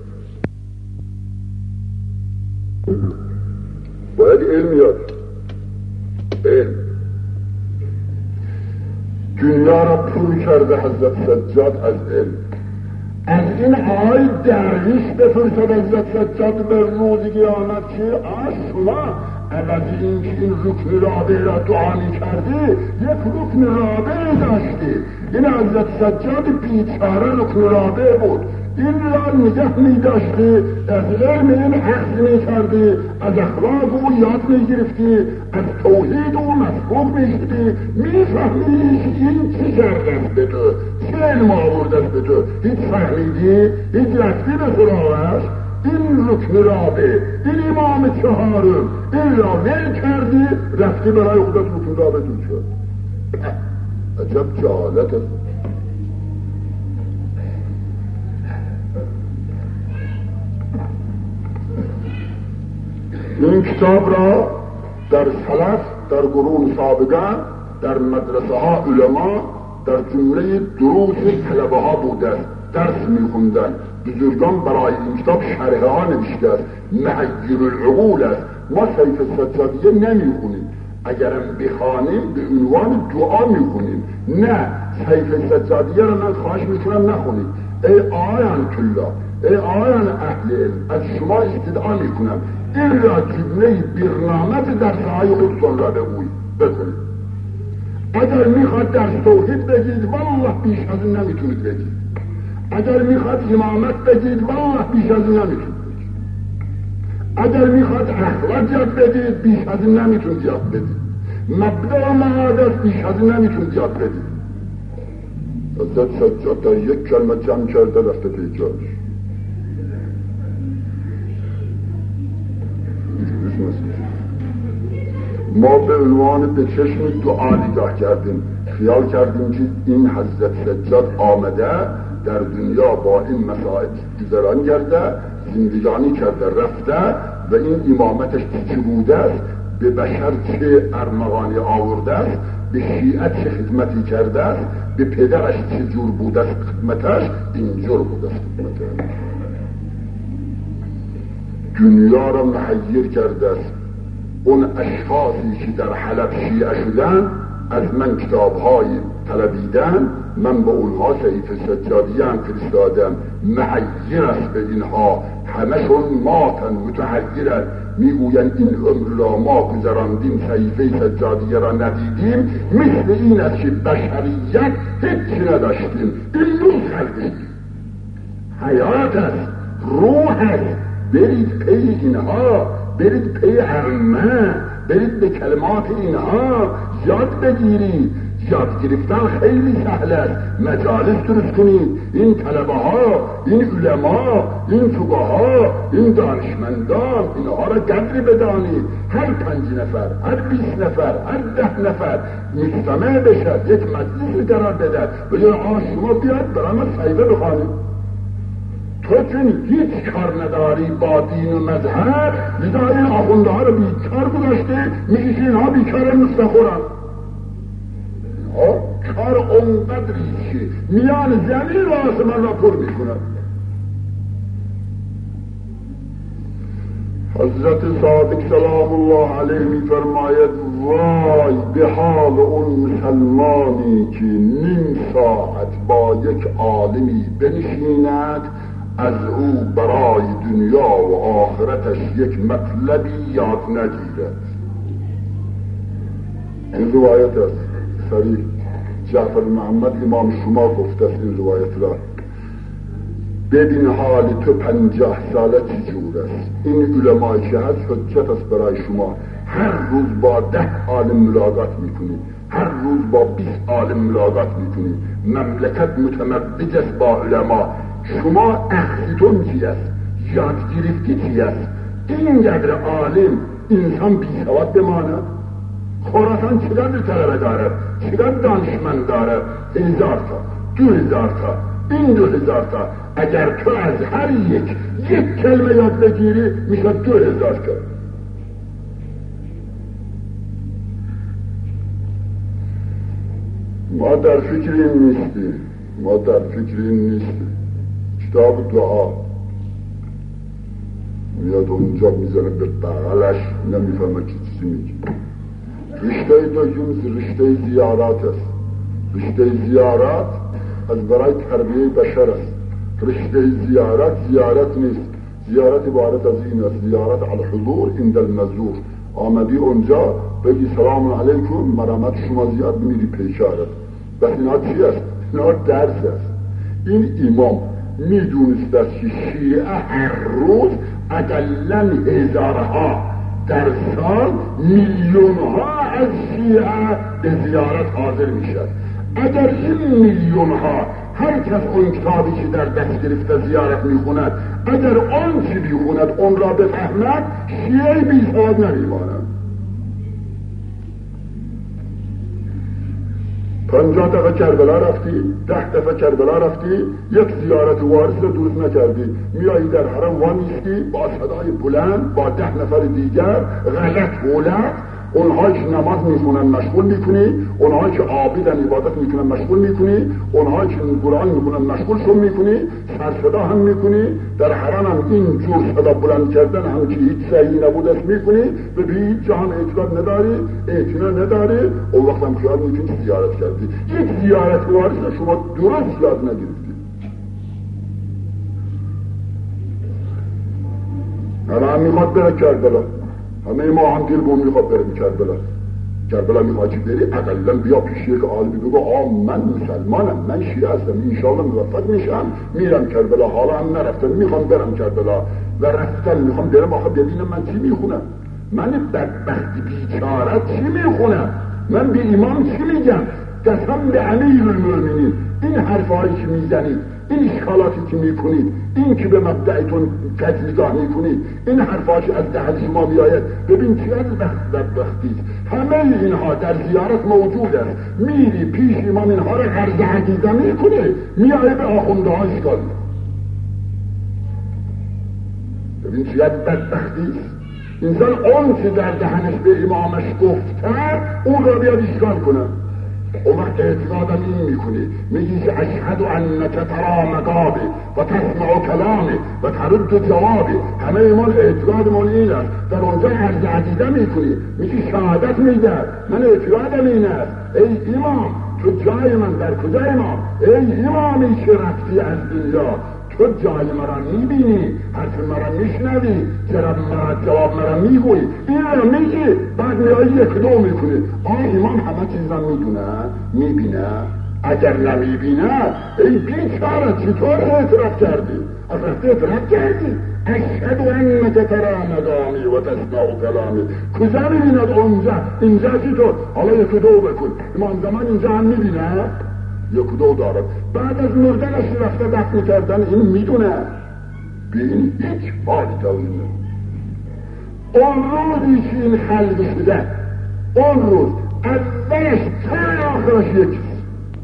باید علم یاد، علم دنیا را پر کرده حضرت سجاد از علم. از این آی درویش بفرستد حضرت سجاد به روز قیامت که شما عوضی این که این رکن رابع را دعا می کردی یک رکن رابع داشتی. این حضرت سجاد بیچاره رکن رابع بود، این را نگه می داشتی، از علم این حفظ می کردی، از اخلاق او یاد می گرفتی، از توحید او مفهوم می شدی، می فهمیدی این چه کردست به تو، چه علم آوردست به تو، هیچ فهمیدی، هیچ رفتی به سراغش. این رکن رابع، این امام چهارم، این را ول کردی رفتی برای خودت رکن رابع دون شد. عجب جهالت است. این کتاب را در سلف، در قرون سابقه، در مدرسه ها علما در جمله دروس طلبه ها بوده است، درس میخوندن. بزرگان برای این کتاب شرحه ها نوشته است، محیر العقول است. ما سیف سجادیه نمیخونیم، اگرم بخوانیم به عنوان دعا میخونیم. نه، سیف سجادیه را من خواهش میکنم نخونید. ای آیان طلا، ای آیان اهل علم، از شما استدعا میکنم این را جمله برنامه درسهای خودتون را بکنید. اگر میخواد درس توحید بگید والله بیش از این نمیتونید بگید، اگر میخواد امامت بگید والله بیش از این نمیتونید بگید، اگر میخواد اخلاق یاد بگید بیش از این نمیتونید یاد بدید، مبدأ و معادات بیش از این نمیتونید یاد بدید. حضرت سجاد تا یک کلمه جمع کرده رفته پیجاش. ما به عنوان به چشم دعا نگاه کردیم، خیال کردیم که این حضرت سجاد آمده در دنیا با این مسائل گذران کرده، زندگانی کرده رفته و این امامتش چه بوده است، به بشر چه ارمغانی آورده است، به شیعت چه خدمتی کرده است، به پدرش چه جور بوده است خدمتش، اینجور بوده است خدمتش. دنیا را محیر کرده است. اون اشخاصی که در حلب شیعه شدن از من کتاب‌های طلبیدن، من به اونها سیف سجادیه هم فرستادم. محیر است به اینها، همشون ماتن متحیرن، میگوین این عمر را ما گذراندیم سیف سجادیه را ندیدیم، مثل این است که بشریت هیچی نداشتیم، این روز خلقیم، حیات است، روح است. برید پی اینها، برید پی ارمه، برید به کلمات اینها یاد بگیرید. یاد گرفتن خیلی سهل است. مجالس درست کنید، این طلبه ها، این علما، این فقها، این دانشمندان، اینها را قدر بدانید. هر 5 نفر، هر 20 نفر، هر 10 نفر مجتمع بشد، یک مجلس قرار بدد، بگه شما بیاد برای ما صحیفه بخوانید. تو چون هیچ کار نداری با دین و مذهب، لذا این آخونده ها رو بیکار گذاشته، میگه که اینها بیکار مستخورن. کار اونقدری که میان زمین و آسمان را پر میکنن. حضرت صادق سلام الله علیه میفرماید وای به حال اون مسلمانی که نیم ساعت با یک عالمی بنشیند، از او برای دنیا و آخرتش یک مطلبی یاد نگیرد. این روایت است صریح. جعفر محمد امام شما گفته است این روایت را. ببین حال تو 50 ساله چجور است. این علمای که هست حجت است برای شما. هر روز با 10 عالم ملاقات میکنی، هر روز با 20 عالم ملاقات میکنی، مملکت متمبج است با علما. شما اخذتون چی است؟ یاد گرفتی چی است؟ اینقدر عالم انسان بی سواد بماند؟ خراسان چقدر طلبه داره، چقدر دانشمند داره؟ 1000 تا، 2000 تا، این 2000 تا. اگر تو از هر یک کلمه یاد بگیری میشه 2000 تا. ما در فکر این نیستیم، ما در فکر این نیستیم. کتاب دعا میاد اونجا میزنه به بغلش، نمیفهمه چی چیزی میگه. رشته دوم رشته زیارات است. رشته زیارات از برای تربیه بشر است. رشته زیارت نیست. زیارت عبارت از این است: زیارت علی حضور عند المزور. آمدی اونجا بگی سلام علیکم، مرامت شما زیاد میری پیشارت. بس اینا چی است؟ اینا درس است. این امام میدونست است که شیعه هر روز اقلاً هزارها، در سال میلیونها از شیعه به زیارت حاضر میشد. اگر این میلیونها هر کس اون کتابی که در دست گرفته زیارت میخوند، اگر آن چی بیخوند اون را بفهمد، شیعه بیسواد نمیماند. 50 دفعه کربلا رفتی، 10 دفعه کربلا رفتی، یک زیارت وارث رو درست نکردی، میایی در حرم وامیستی با صدای بلند با 10 نفر دیگر غلط اونهایی که نماز میخونن مشغول میکنی، اونهایی که عابدن عبادت میکنن مشغول میکنی، اونهایی که قرآن میکنن مشغولشون میکنی، سر صدا هم میکنی، در حرم هم این جور صدا بلند کردن هم که هیچ صحیح نبود است میکنی، به هیچ جا هم اعتقاد نداری، اعتنا نداری. اون وقت هم خیال میکنی زیارت کردی. یک زیارت وارث شما درست یاد نگرفتی. هم میخواد بره کربلا، همه ما هم دل بوم میخواد بریم کربلا میخواد چی بری؟ اقلا بیا پیش یک عالمی بگو من مسلمانم، من شیعه هستم، انشاءالله موفق میشم، میرم کربلا. حالا هم نرفتم، میخوام برم کربلا و رفتن میخوام برم آخه ببینم من چی میخونم، من بدبخت بیچاره چی میخونم، من به امام چی میگم. قسم به امیر المؤمنین این حرفایی که میزنید، این اشکالاتی که میکنید، این که به مبدعتون تجلیدگاه میکنید، این حرفاش از دهن شما میآید، ببین چی از بدبختید. همه اینها در زیارت موجود است. میری پیش امام اینها را عرض عقیده میکنه، میآید به آخونده ها اشکال. ببین چی از بدبختید. انسان اون که در دهنش به امامش گفته اون را بیاد اشکال کنه. اون وقت اعتقادم این میکنی، میگی که اشهد انک ترا مقابی و تسمع کلامی و ترد جوابی. همه ایمان اعتقادمون این است. در اونجا عرض عقیده میکنی، میگی شهادت میده، من اعتقادم این است. ای امام تو جای من در کجا امام؟ ای امامی که رفتی از دنیا، تو جای مرا میبینی، حرف مرا میشنوی، جواب مرا میگویی، این را میگی، بعد میایی یک دو میکنی. امام همه چیز را میدونه، میبینه. اگر نمیبینه ای بیچاره چطور اعتراف کردی؟ از رفته اعتراف کردی. اشهد انک ترا مقامی و تسمع کلامی. کجا میبیند اونجا؟ اینجا چطور؟ حالا یک دو بکن. امام زمان اینجا هم میبینه، یک دو دارد. بعد از مردنش رفته دفن کردن، این میدونه. به این هیچ فالی داریم. اون روزی که این خلق شده، اون روز اولش تا آخرش یکیست،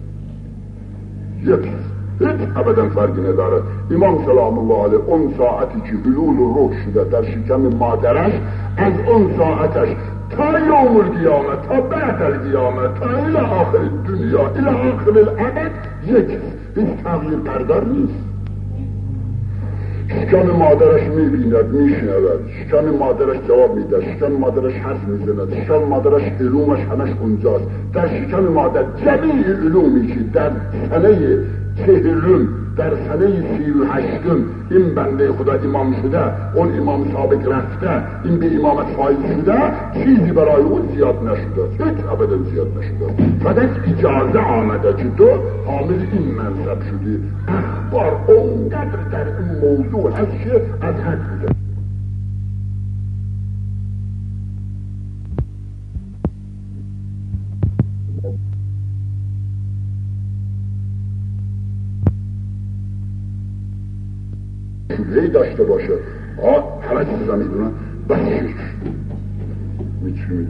هیچ ابدا فرقی نداره. امام سلام الله علیه اون ساعتی که حلول روح شده در شکم مادرش، از اون ساعتش تا یوم القیامه، تا بعد القیامه، تا الى آخر دنیا، الى آخر الابد یکیست، هیچ تغییر بردار نیست. شکم مادرش میبیند، میشنود، شکم مادرش جواب میده، شکم مادرش حرف میزند، شکم مادرش علومش همش اونجاست. در شکم مادر جمیع علومی که در سنه 40 در سنه 38 این بنده خدا امام شده، اون امام سابق رفته، این به امامت فایل شده، چیزی برای اون زیاد نشده، هیچ ابدا زیاد نشده. فقط اجازه آمده که تو حامل این منصب شدی. اخبار اونقدر در این موضوع هست که از حد بوده. شبهی داشته باشه همه چیز رو میدونن بس شرک میتونی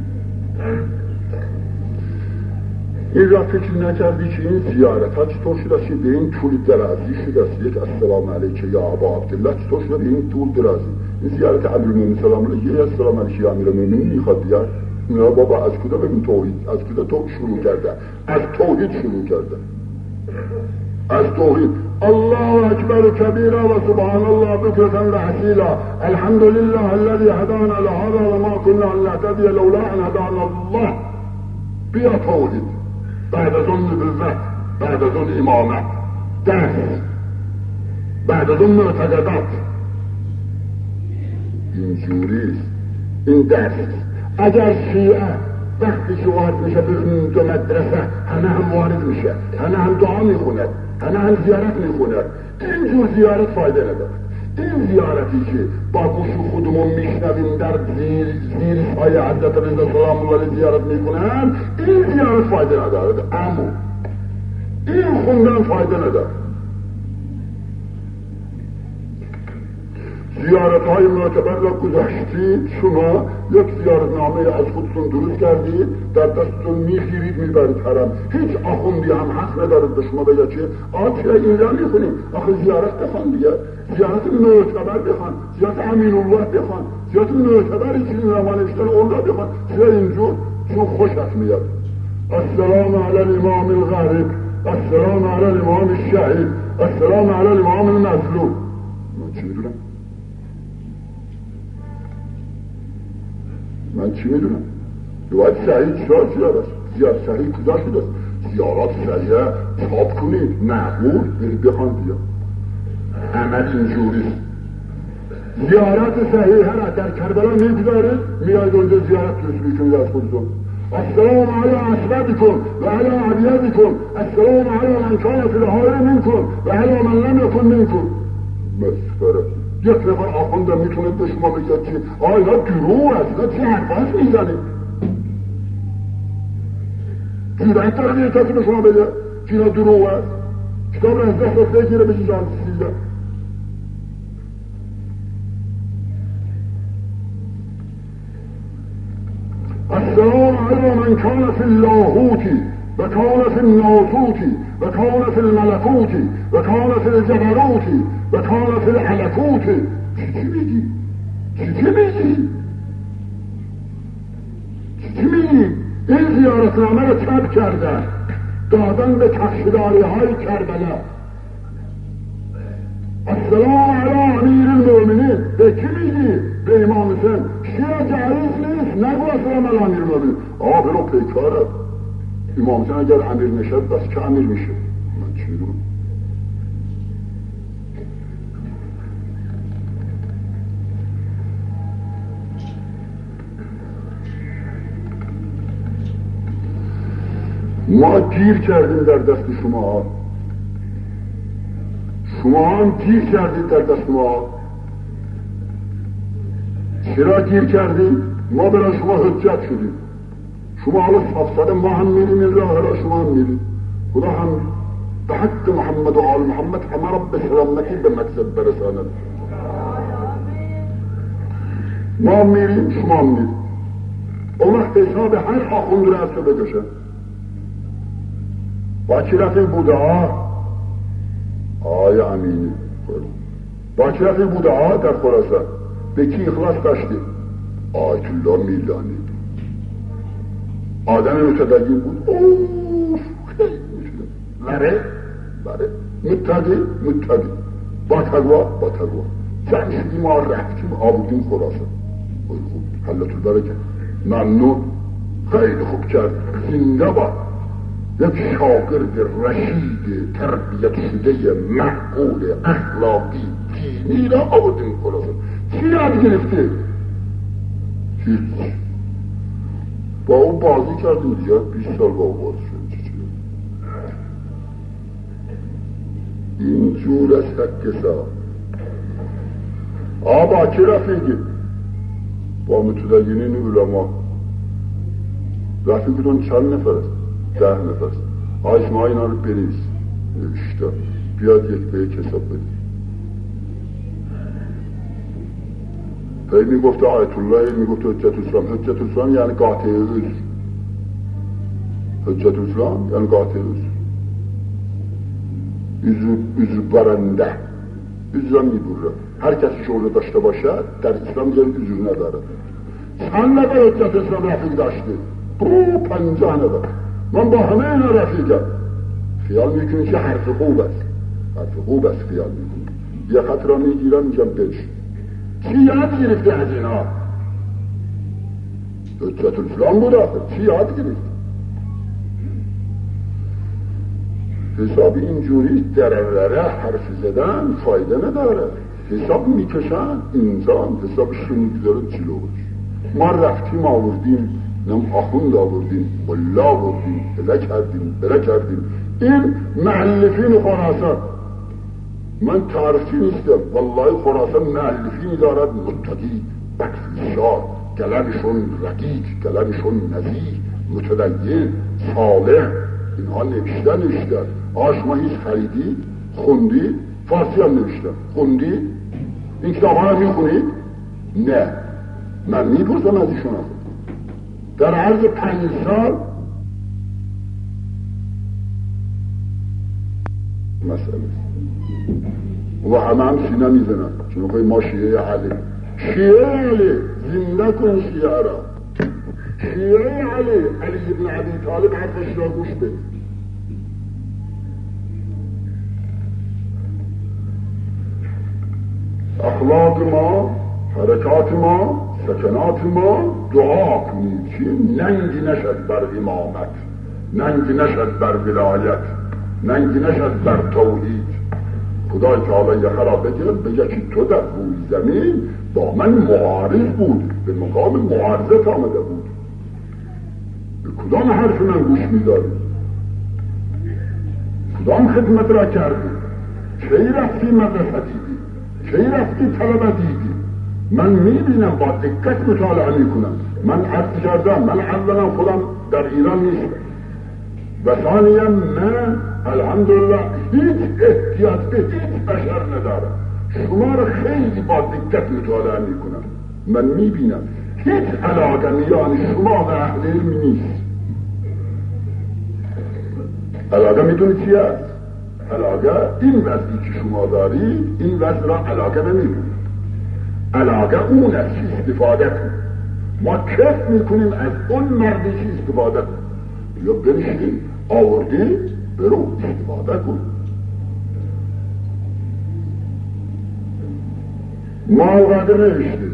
این را فکر نکردی که این زیارت ها چطور شده است به این طول درازی شده است یک السلام علیکه یا ابا عبدالله چطور شده به این طول درازی این زیارت امیرالمومنین سلام علیه یه السلام علیکه یا امیرالمومنین میخواد بیاد نه بابا از کجا ببین توحید از کجا تو شروع کرده از توحید شروع کرده از توحید الله اکبر کبیرا و سبحان الله بکرة و اصیلا الحمد لله الذي هدانا لهذا وما كنا لنهتدي لولا ان هدانا الله بیا توحید بعد از اون نبوت بعد از اون امامت درس بعد از اون معتقدات اینجوریست این درس اگر شیعه وقتی که وارد میشه به دو مدرسه همه هم وارد میشه همه هم دعا میخونه همه هم زیارت میخونه اینجور زیارت فایده نداره این زیارتی که با گوش خودمون میشنویم در زیر سایه حضرت رضا سلام الله علیه زیارت میکنن این زیارت فایده نداره اما این خوندن فایده نداره زیارت های معتبر را گذاشتید شما یک زیارتنامه از خودتون درست کردید در دستتون میگیرید میبرید حرم هیچ آخوندی هم حق ندارد به شما بگه چه چرا اینجا میخونیم آخه زیارت بخوان دیگه زیارت معتبر بخوان زیارت امین الله بخوان زیارت معتبری چیزی را نوشتن اون را بخوان چرا اینجور چون خوشت میاد السلام علی الامام الغریب السلام علی الامام الشهید السلام علی الامام المظلوم من چی میدونم من چی میدونم باید صحیح چرا زیارت زیارت صحیح کجا شده زیارت صحیح چاپ کنید معقول برید بخوان بیا عمل اینجوریست زیارت صحیح را در کربلا میگذارید میاید اونجا زیارت درست میکنید از خودتون السلام علی اسودکم و علی ابیضکم السلام علی من کان فی الحال منکم و علی من لم یکن منکم مسخره یک نفر آخونده میتونه به شما بگید که اینا دروغ است اینا چه حرفاست میزنید جورت را نیست که به شما بگه که اینا دروغ است کتاب را از دست بگیره بگی جان سیده السلام علی من کان فی اللاهوتی و کان فی الناسوتی و کان فی الملکوتی و کان فی الجبروتی و کان فی الحلکوتی چی میگی؟ چی میگی؟ چی میگی؟ این زیارتنامه رو چاپ کرده دادن به تقشیداری های کربلا السلام علی امیر المؤمنین به کی میگی؟ به امام حسین شیعه جایز نیست نگو السلام علی امیر المؤمنین برو پیکاره امام حسین اگر امیر نشد بس که امیر میشه من چی میدونم ما گیر کردیم در دست شما هم گیر کردید در دست ما چرا گیر کردیم؟ ما برای شما حجت شدیم شما حالا صفصد ما هم میریم این راه را شما هم میریم خدا هم به حق محمد و آل محمد همه را به سلامتی به مقصد برساند ما میریم شما هم میریم اون وقت حساب هر آخوند را از تو بکشن با چی رفیق بوده آیا امینی با چی رفیق بوده در خراسان به کی اخلاص داشتیم آیت الله میلانی آدم متدین بود خیلی بره متقی با تقوا جمشیدیم ما رفتیم آبودیم خراسان حلت البرکه ممنون خیلی خوب کرد زنده با یک شاگرد رشید تربیت شده معقول اخلاقی دینی را آبودیم خراسان چی یاد گرفته؟ هیچ با اون بازی کردیم دیگه 20 سال با اون بازی شدیم اینجور است حکسا با چه رفیقی؟ با متدینین علما رفیقتون چند نفر است؟ 10 نفر است شما اینا رو بریز نوشته بیاد یک به یک حساب بدید هی میگفت آیت الله، میگفت حجت اسلام. حجت اسلام یعنی قاطع عذر. حجت اسلام یعنی قاطع عذر برنده. عذر میبره. هر کسی شعور داشته باشد در اسلام دیگه عذر نداره. چند نفر حجت اسلام رفیق داشته؟ 50 نفر. من با همه اینا رفیقم. خیال میکنی که حرف خوب است. حرف خوب است خیال میکنی. یه خط را میگیرم میگم بش. چی یاد گرفته از اینا؟ حجت الاسلام بود آخر. چی یاد گرفته؟ حساب اینجوری درره حرف زدن فایده نداره. حساب میکشن انسان حسابشون میگذاره جلوش. ما رفتیم آوردیم، نم آخوند آوردیم، بلا آوردیم، بلا کردیم. این مؤلفین خراسان، من تعریفی نیستم، والله خراسان مؤلفینی دارد متقی، بکفشار، کلمشون رقیق، کلمشون نزیح، متدین، صالح. اینها نوشتن. شما هیچ خریدید؟ خوندید؟ فارسی هم نوشتن. خوندید؟ این کتاب ها رو میخونید؟ نه. من میپرسم از ایشون در عرض 5 سال مسئله و همه هم سینه میزنن چون که ما شیعه علی. شیعه علی زنده کن شیعه را. شیعه علی ابن ابی طالب حرفش را گوش بده. اخلاق ما، حرکات ما، سکنات ما دعا کنید که ننگی نشد بر امامت، ننگی نشد بر ولایت، ننگی نشد بر توحید. خدای تعالی یه خرا بگیرد بگه که تو در روی زمین با من معارض بود، به مقام معارضت آمده بود. به کدام حرف من گوش میداری؟ کدام خدمت را کردی؟ کی رفتی مدرسه دیدی؟ کی رفتی طلبه دیدی؟ من میبینم با دقت مطالعه میکنم. من عرض کردم من اولا خودم در ایران نیستم و ثانیا من الحمدلله هیچ احتیاط به هیچ بشر ندارم. شما را خیلی با دقت مطالعه میکنم. من میبینم هیچ علاقه میان شما و اهل علم نیست. علاقه میدونی چی است؟ علاقه این وضعی که شما دارید این وضع را علاقه نمیدونید. علاقه اون است که استفاده کن. ما کف میکنیم از اون مردی که استفاده کن. یا بنشین آوردی برو استفاده کن. ما اوقاده نوشته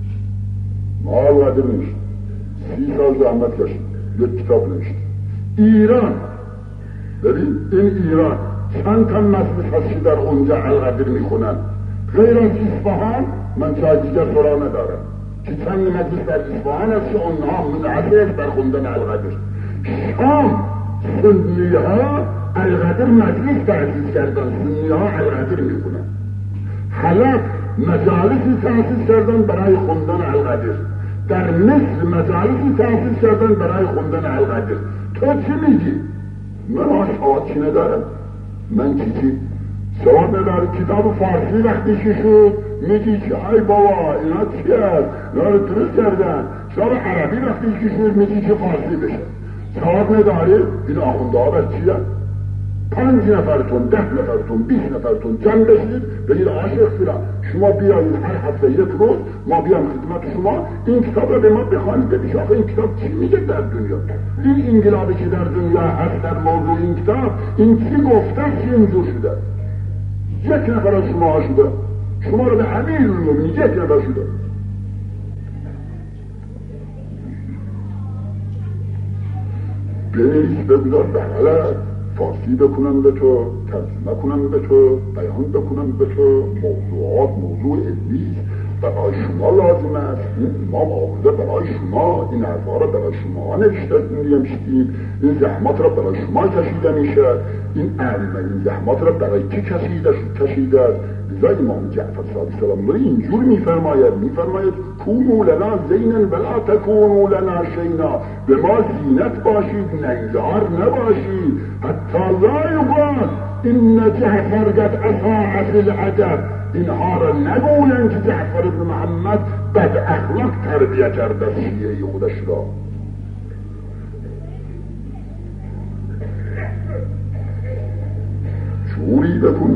30 سال زحمت کشید یک کتاب نوشته. ایران ببین این ایران چند تا مجلس هست که در اونجا القدر میخونن غیر از اصفهان. من چای دیگر سرا ندارم که چند مجلس در اصفهان هست که اونها منعطف در خوندن القدر. شام سنی ها القدر مجلس تأسیس کردن، سنی ها القدر میخونن. حلب مجالسی تأسیس کردن برای خوندن القدر. در مصر مجالسی تأسیس کردن برای خوندن القدر. تو چی میگی؟ من سواد چی ندارم؟ من چی سواد نداره. کتاب فارسی وقتی که شد میگی که ای بابا اینا چی هست؟ اینا رو درست کردن. کتاب عربی وقتی که شد میگی که فارسی بشه. سواد نداره. این آخونده ها بس چی هست؟ 5 نفرتون 10 نفرتون 20 نفرتون جمع بشید بگید عاشق فلان شما بیایید هر هفته یک روز ما بیام خدمت شما این کتاب را به ما بخوانید. ببینید آخه این کتاب چی میگه در دنیا؟ این انقلابی که در دنیا هست در موضوع این کتاب این چی گفته چی اینجور شده؟ یک نفر از شما شده. شما رو به امیرالمومنین یک نفر شده. بنویس بگذار به حالت فارسی بکنم به تو، ترجمه کنم به تو، بیان بکنم به تو. موضوعات موضوع علمی برای شما لازم است. این امام آورده برای شما، این حرفا را برای شما نوشتیم. این زحمات را برای شما کشیده میشه. این این زحمات را برای کی کشیده است؟ لذا امام جعفر صادق سلام الله اینجور میفرماید کونوا لنا زینا ولا تکونوا لنا شینا. به ما زینت باشید ننگار نباشید. حتی لا یقال این جعفر قد اطاع فی العجب، اینها را نگوین که جعفر بن محمد بد اخلاق تربیه کرده شیعه خودش را. جوری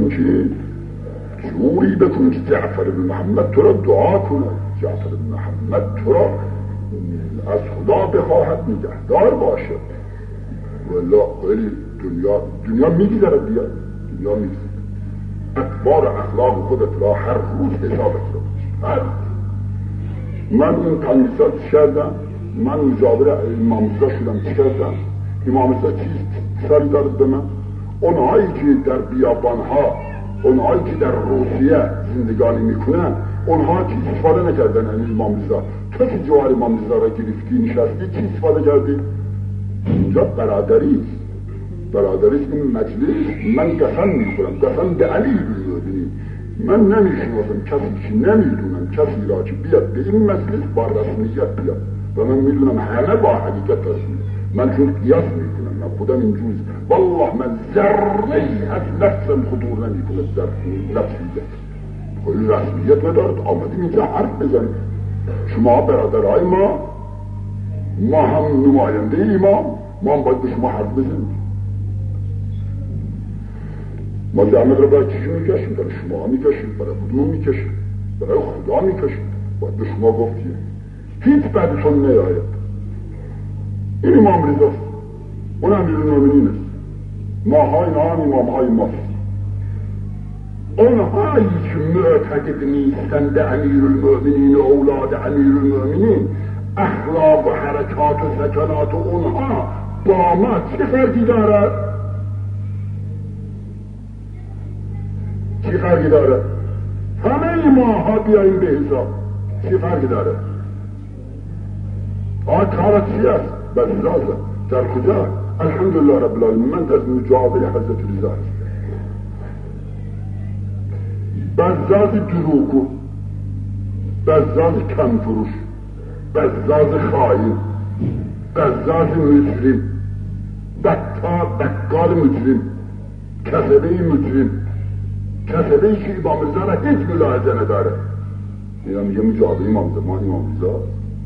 بکن که جعفر بن محمد تو را دعا کنه، جعفر بن محمد تو را از خدا بخواهد نگهدار باشه. والله خیلی دنیا میگذره بیاد، دنیا میگذره. اکبار اخلاق خودت را هر روز حسابت رو هر من این تنیسات کردم، من مجاور امامزا شدم چی کردم؟ امامزا چی سری دارد به من؟ اونهایی که در بیابانها، اونهایی که در روسیه زندگانی میکنن، اونها چی استفاده نکردن این امامزا. تو که جوهر امامزا را گرفتی نشستی چی استفاده کردی؟ اینجا برادریست این مجلس. من قسم میخورم، قسم به علی بزرگی، من نمیشناسم کسی که نمیدونم کسی را که بیاد به این مجلس با رسمیت بیاد و من میدونم همه با حقیقت رسمی. من چون قیاس میکنم، من خودم اینجوز والله من ذره از نفسم خطور نمیکنه در رسمیت. خیلی رسمیت ندارد. آمدیم اینجا حرف بزنیم. شما برادرهای ما هم نماینده امام، ما هم باید به شما حرف بزنیم. ما زحمت را برای چیزی میکشیم؟ برای شما میکشیم، برای خودمون میکشیم، برای خدا میکشیم. باید به شما گفتیم هیچ بدتون نیاید. این امام رضاست، اون امیرالمومنین است. ماها اینا هم امامهای ماست. اونهایی که معتقد نیستند امیرالمومنین و اولاد امیرالمومنین، اخلاق و حرکات و سکنات و اونها با ما چه فرقی دارد؟ چه فرقی داره؟ همه ماها بیاییم به حساب. چه فرقی داره؟ کارت چی است؟ بزازه در کجا؟ الحمدلله رب العالمین من در مجاوره حضرت رضا هست. بزاز دروغگو، بزاز کمفروش، بزاز خائن، بزاز مجرم، بقال مجرم، کسبه مجرم، کسبه ای که امام رضا را هیچ ملاحظه نداره. اینا میگه مجابه امام رضا، ما امام رضا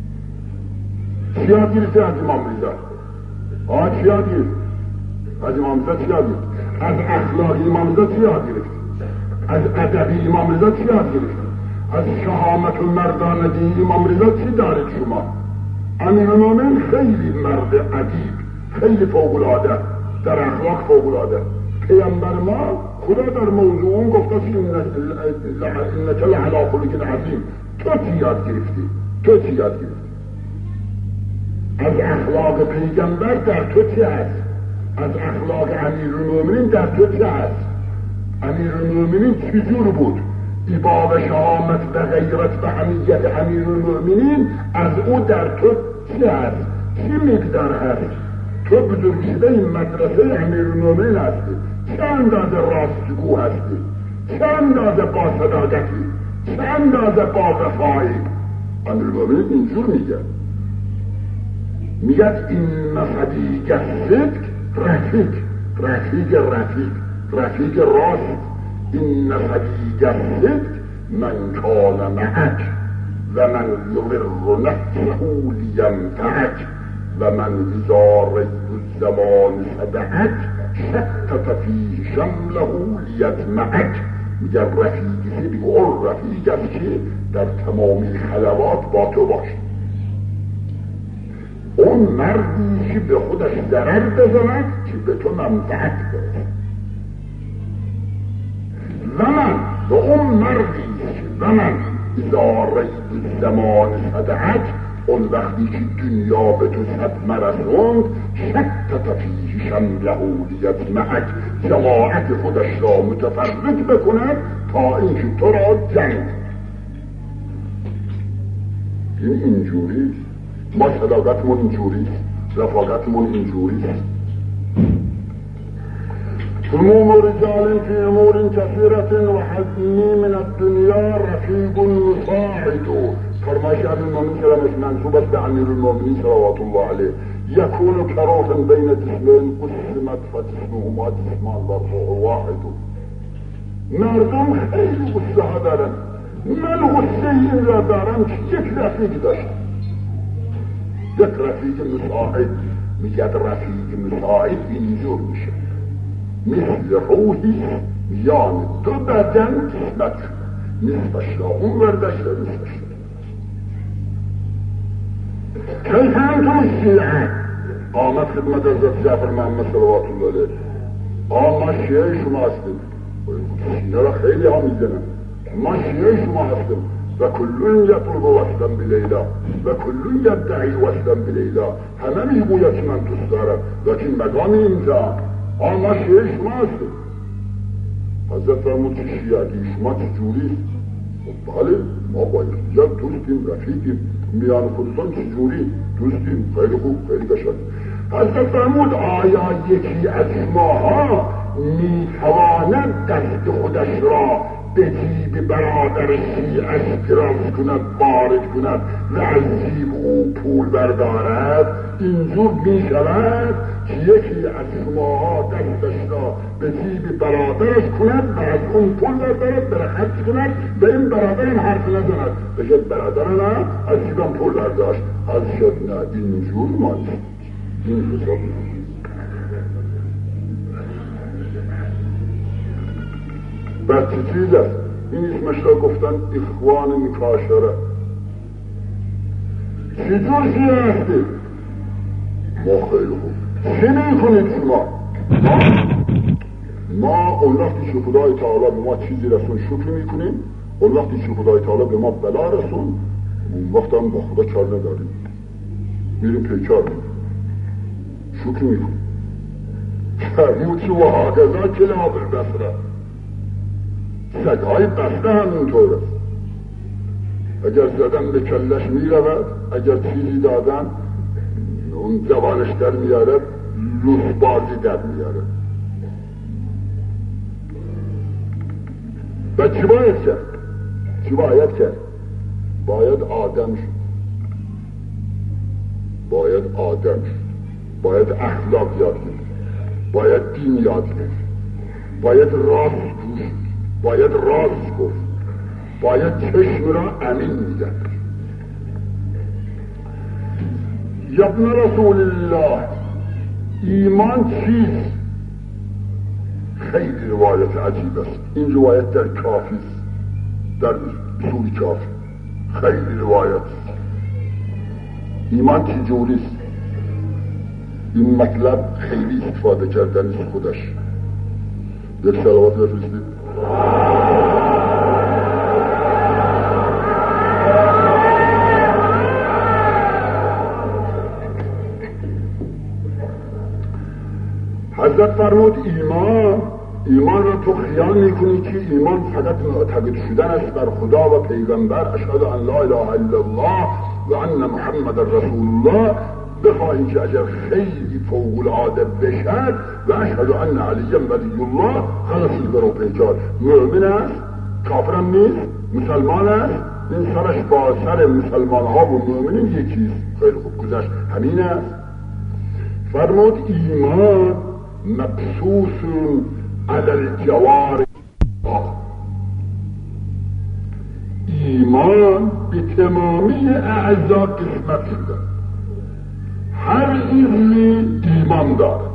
چیا گرفته از امام رضا؟ چیا گرفت؟ از امام رضا چیا گرفت؟ از اخلاق امام رضا چیا گرفت؟ از ادبی امام رضا چیا گرفت؟ از شهامت و مردانگی امام رضا چی دارید شما؟ امیرالمومنین خیلی مرد ادیب، خیلی فوق‌العاده، در اخلاق فوق‌العاده. پیامبر ما خدا در موضوع اون گفته انک لعلی خلق عظیم. تو چی یاد گرفتی؟ تو چی یاد گرفتی؟ از اخلاق پیغمبر در تو چی هست؟ از اخلاق امیرالمومنین در تو چی هست؟ امیرالمومنین چجور بود؟ ایبا و شهامت و غیرت و حمیت امیرالمومنین از او در تو چی هست؟ چی مقدار هست؟ تو بزرگ شده این مدرسه امیرالمومنین هستی. چه اندازه راستگو هستی؟ چه اندازه با صداقتی؟ چه اندازه با وفایی؟ امیرالمومنین اینجور میگه این صدیق صدق رفیق راست. این صدیق صدق من کان معک و من یضر نفسه لینفعک و من اذا ریب الزمان صدعک شتت فیه شمله لیطمعک. میگه رفیق صدق اون رفیق است که در تمامی خلوات با تو باشه. اون مردی که به خودش ضرر بزند که به تو منفعت برسد. و من به اون مردی که و من اذا ریب الزمان صدعک، اون وقتی که دنیا به تو صدمه رسوند، شتت فیه شمله لیطمعک، جماعت خودش را متفرق بکند تا اینکه تو را جنگ. این اینجوری ما صداقتمون اینجوریست، رفاقتمون اینجوریست. هموم رجال فی امور کثیرة و حزمی من الدنیا رفیق مساعد. فرمایش امیرالمومنین سلامش منصوب است به امیرالمومنین صلوات الله علیه. یکون کروح بین جسمین قسمت فجسمهما جسمان و روح واحد. مردم خیلی غصه ها دارن. من غصه این را دارم که یک رفیق داشتم، یک رفیق مساعد. میگه رفیق مساعد اینجور میشه مثل روحی، یعنی دو بدن قسمت شد، نصفش را اون وردشت و نصفش را. کیف انتم شیعه؟ آمد خدمت حضرت جعفر محمد صلوات الله علیه. ما شیعه شما هستیم. شیعه را خیلی ها میزنن. ما شیعه شما هستیم و کلون یطلب وصلا بلیلا و کلون یدعی وصلا بلیلا. همه میگوید که من دوست دارم، لیکن مقام اینجا ما شیعه شما هستیم. حضرت فرمود که شیعگی شما چجوری؟ بله ما با یکدیگر دوستیم، رفیقیم، میان خودتان چجوری؟ دوستیم. خیلی خوب، خیلی قشنگ. حضرت فرمود آیا یکی از شماها میتواند دست خودش را به جیب برادر شیعش دراز کند، وارد کند و از جیب او پول بردارد؟ اینجور میشود که یکی از شماها دستش را به جیب برادرش کند و از اون پول بردارد، بره خرج کند، به این برادرم حرف نزند، بگه برادر نه از جیبم پول برداشت. از شد نه، اینجور ما نیست، این حساب نه. بچه چیز است، این اسمش را گفتن اخوان مکاشره. چجور شیعه هستید؟ ما خیلی خوب. چی میکنید شما؟ ما اون وقتی که خدای تعالی به ما چیزی رسون شکر میکنیم، اون وقتی که خدای تعالی به ما بلا رسون، اون وقت هم با خدا کار نداریم، میریم پیکار شکر میکنیم. فرمود که و هاگذا کلاب البصره، سگهای بسته هم اینطور است. اگر زدن به کلش میرود، اگر چیزی دادن اون زبانش در میاره، لوسبازی در میاره. و چی باید کرد؟ چی باید کرد؟ باید آدم شد، باید آدم شد، باید اخلاق یاد گرفت، باید دین یاد گرفت، باید راست گوش، باید راست گفت، باید چشم را امین میگرد. یا ابن رسول الله، ایمان چیست؟ خیلی روایت عجیب است. این روایت در کافی است، در اصول کافی خیلی روایت است. ایمان چجوری است؟ این مطلب خیلی استفاده کردن است خودش. یک صلوات بفرستید. حضرت فرمود ایمان را تو خیال میکنی که ایمان فقط معتقد شدن است بر خدا و پیغمبر، اشهد ان لا اله الا الله و ان محمد رسول الله، بخواهی که اگر خیلی فوق العاده بشد و اشهد ان علی ولی الله، خلاصی برو پیکار. مؤمن است، کافرم نیست، مسلمان است، این سرش با سر مسلمان ها و مؤمنین یکیست. خیلی خوب گذشت، همین است. فرمود ایمان مبسوس علی الجوارح، ایمان به تمامی اعضا قسمت شده. هر عضوی ایمان دارد،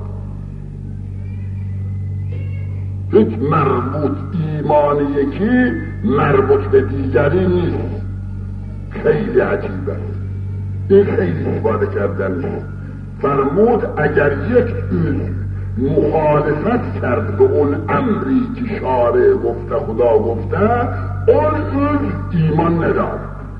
هیچ مربوط ایمان یکی مربوط به دیگری نیست. خیلی عجیب است، این خیلی استفاده کردن است. فرمود اگر یک عضو مخالفت کرد به اون امری که شارع گفته، خدا گفته، اون عضو ایمان ندارد.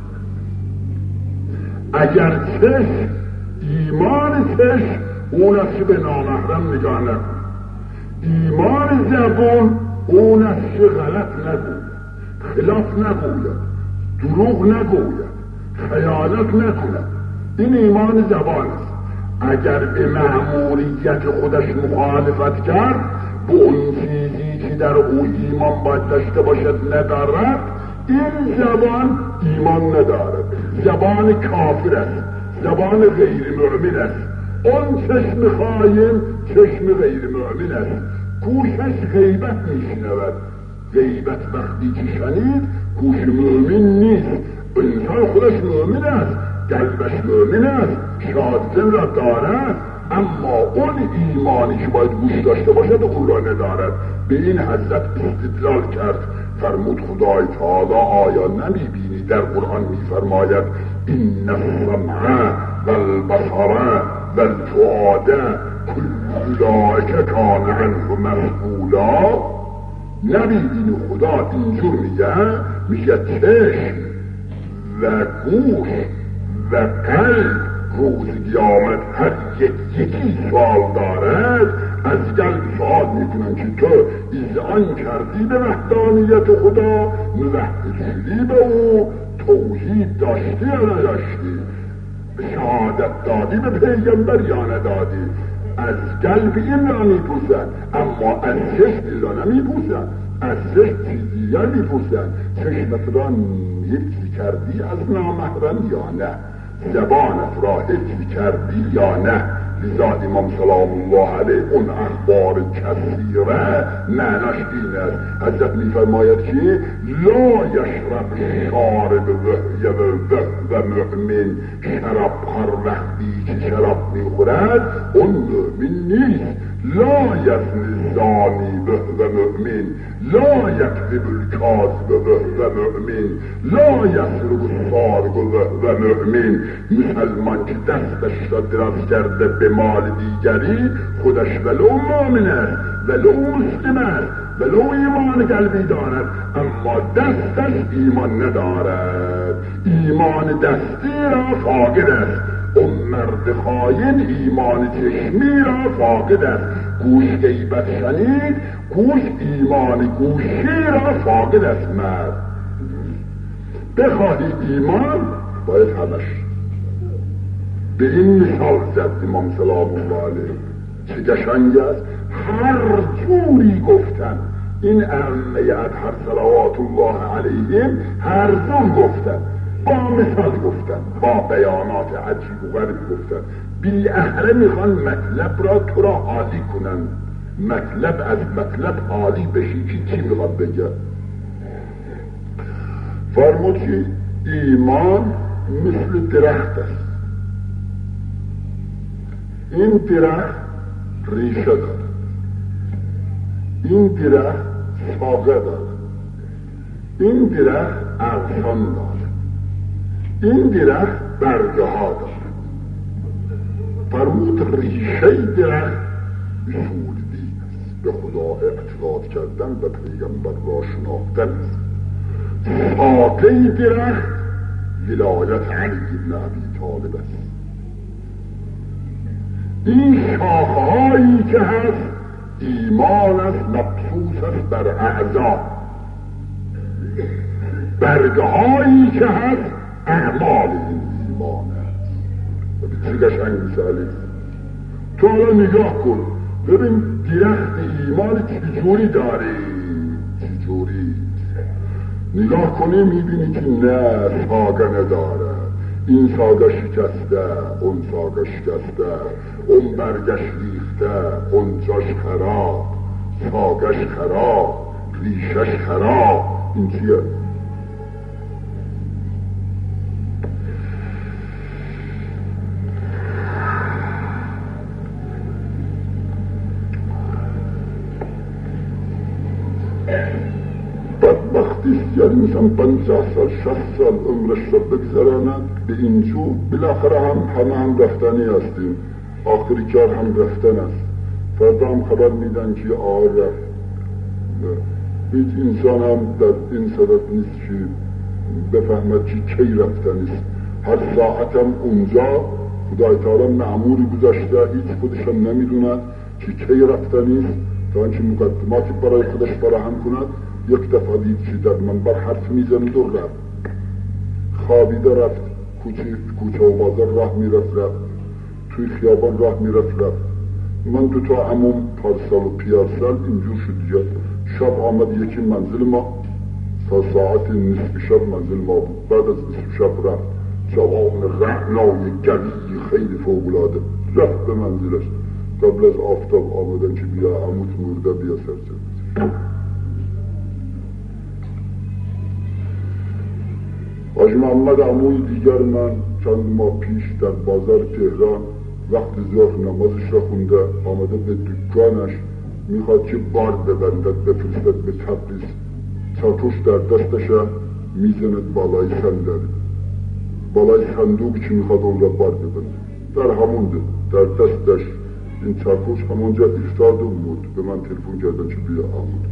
اگر چشم، ایمان چشم اون است که به نامحرم نگاه نکن، ایمان زبان اون است که غلط نگوید، خلاف نگوید، دروغ نگوید، خیانت نکند. این ایمان زبان است. اگر به مأموریت خودش مخالفت کرد، به اون چیزی که در او ایمان باید داشته باشد ندارد، این زبان ایمان ندارد، زبان کافر است، زبان غیر مؤمن است. اون چشم خائن چشم غیر مؤمن است، گوشش غیبت میشنود. غیبت وقتی که شنید گوش مؤمن نیست. انسان خودش مؤمن است، قلبش مؤمن است، شهادت را دارد، اما اون ایمانی که باید گوش داشته باشد اون را ندارد. به این حضرت استدلال کرد، فرمود خدای تعالی آیا نمیبینی در قرآن میفرماید این السمع والبصر والفؤاد کل اولئک کان عنه مسئولا؟ نمیبینی خدا اینجور میگه چشم و گوش و قلب روز قیامت هر یکی سوال دارد. از قلب سوال میکنن که تو اذعان کردی به وحدانیت خدا، موحد شدی به او، توحید داشتی یا نداشتی، شهادت دادی به پیغمبر یا ندادی. از قلب این را میپرسن، اما از چشم این را نمیپرسن. از چشم دیگر میپرسن چشمت را حفظ کردی از نامحرم یا نه، زبانت را حفظ کردی یا نه. لذا امام سلام الله علیه اون اخبار کثیره معناش این است. حضرت میفرماید که لا یشرب شارب و مؤمن، شراب هر وقتی که شراب میخورد اون مؤمن نیست. لا یزنی زانی و مؤمن، لا یکذب الکاذب و مؤمن، لا یسرق السارق و مؤمن. مسلمان که دستش را دراز کرده به مال دیگری خودش ولو مؤمن است، ولو مسلم است، ولو ایمان قلبی دارد، اما دستش ایمان ندارد. ایمان دستی را فاقد است. اون مرد خائن ایمان چشمی را فاقد است. گوش غیبت شنید، گوش ایمان گوشی را فاقد است. مرد بخواهی ایمان باید همش. به این مثال زد امام سلام الله علیه، چه قشنگ است. هر جوری گفتن این ائمه اطهر صلوات الله علیهم، هر جور گفتن، با مثال گفتن، با بیانات عجیب و غریب گفتن. بالاخره میخوان مطلب را تو را عالی کنن، مطلب از مطلب عالی بشی که چی میخواد بگه. فرمود که ایمان مثل درخت است. این درخت ریشه دارد، این درخت ساقه دارد، این درخت اغصان دارد، این درخت برگه ها دارد. فرمود ریشه درخت اصول دین است، به خدا اعتقاد کردن و پیغمبر را شناختن است. ساقه درخت ولایت علی بن ابی طالب است. این شاخهایی که هست ایمان است، مبسوط است بر اعضا. برگهایی که هست اعمال این ایمان است. چه قشنگ مثالی. تو حالا نگاه کن ببین درخت ایمان چجوری داری، چجوری نگاه کنی میبینی که نه ساقه نداره. این ساقه شکسته، اون ساقه شکسته، اون برگش ریخته، اون جاش خراب، ساقش خراب، ریشش خراب. این چیه؟ بدبختیست. یعنی مثلا 50 سال 60 سال عمرش را بگذراند به اینجور، بالاخره هم رفتنی هستیم. آخری کار هم رفتن است. فردا هم خبر میدن که آقا رفت. هیچ انسان هم در این صدت نیست که بفهمد که کی رفتن است. هر ساعت هم اونجا خدای تعالی معمولی گذاشته، هیچ خودش هم نمیدوند که کی رفتن است، تا اینکه مقدماتی برای خودش فراهم کند. یک دفعه دید که در منبر حرف میزند و رفت، خوابیده رفت، کوچه و بازار راه میرفت، توی خیابان راه میرفت. من 2 تا عموم پارسال و پیارسال اینجور شد. شب آمد یکی منزل ما، ساعت نصف شب منزل ما بود. بعد از نصف شب رفت. جوان رعنای قوی خیلی فوق‌العاده. رفت به منزلش. قبل از آفتاب آمدن که بیا عموت مرده، بیا سرچه. حاجی محمد عموی دیگر من چند ماه پیش در بازار تهران وقت ظهر نمازش را خونده آمده به دکانش، میخواد که بارد ببندد بفرستد به تبریز. چاکوش در دستش میزند بالای صندوق، بالای صندوق که میخواد اون را بارد ببنده، در همونده در دستش این چاکوش همونجا افتاد و مرد. به من تلفن کردن که بیا آمد.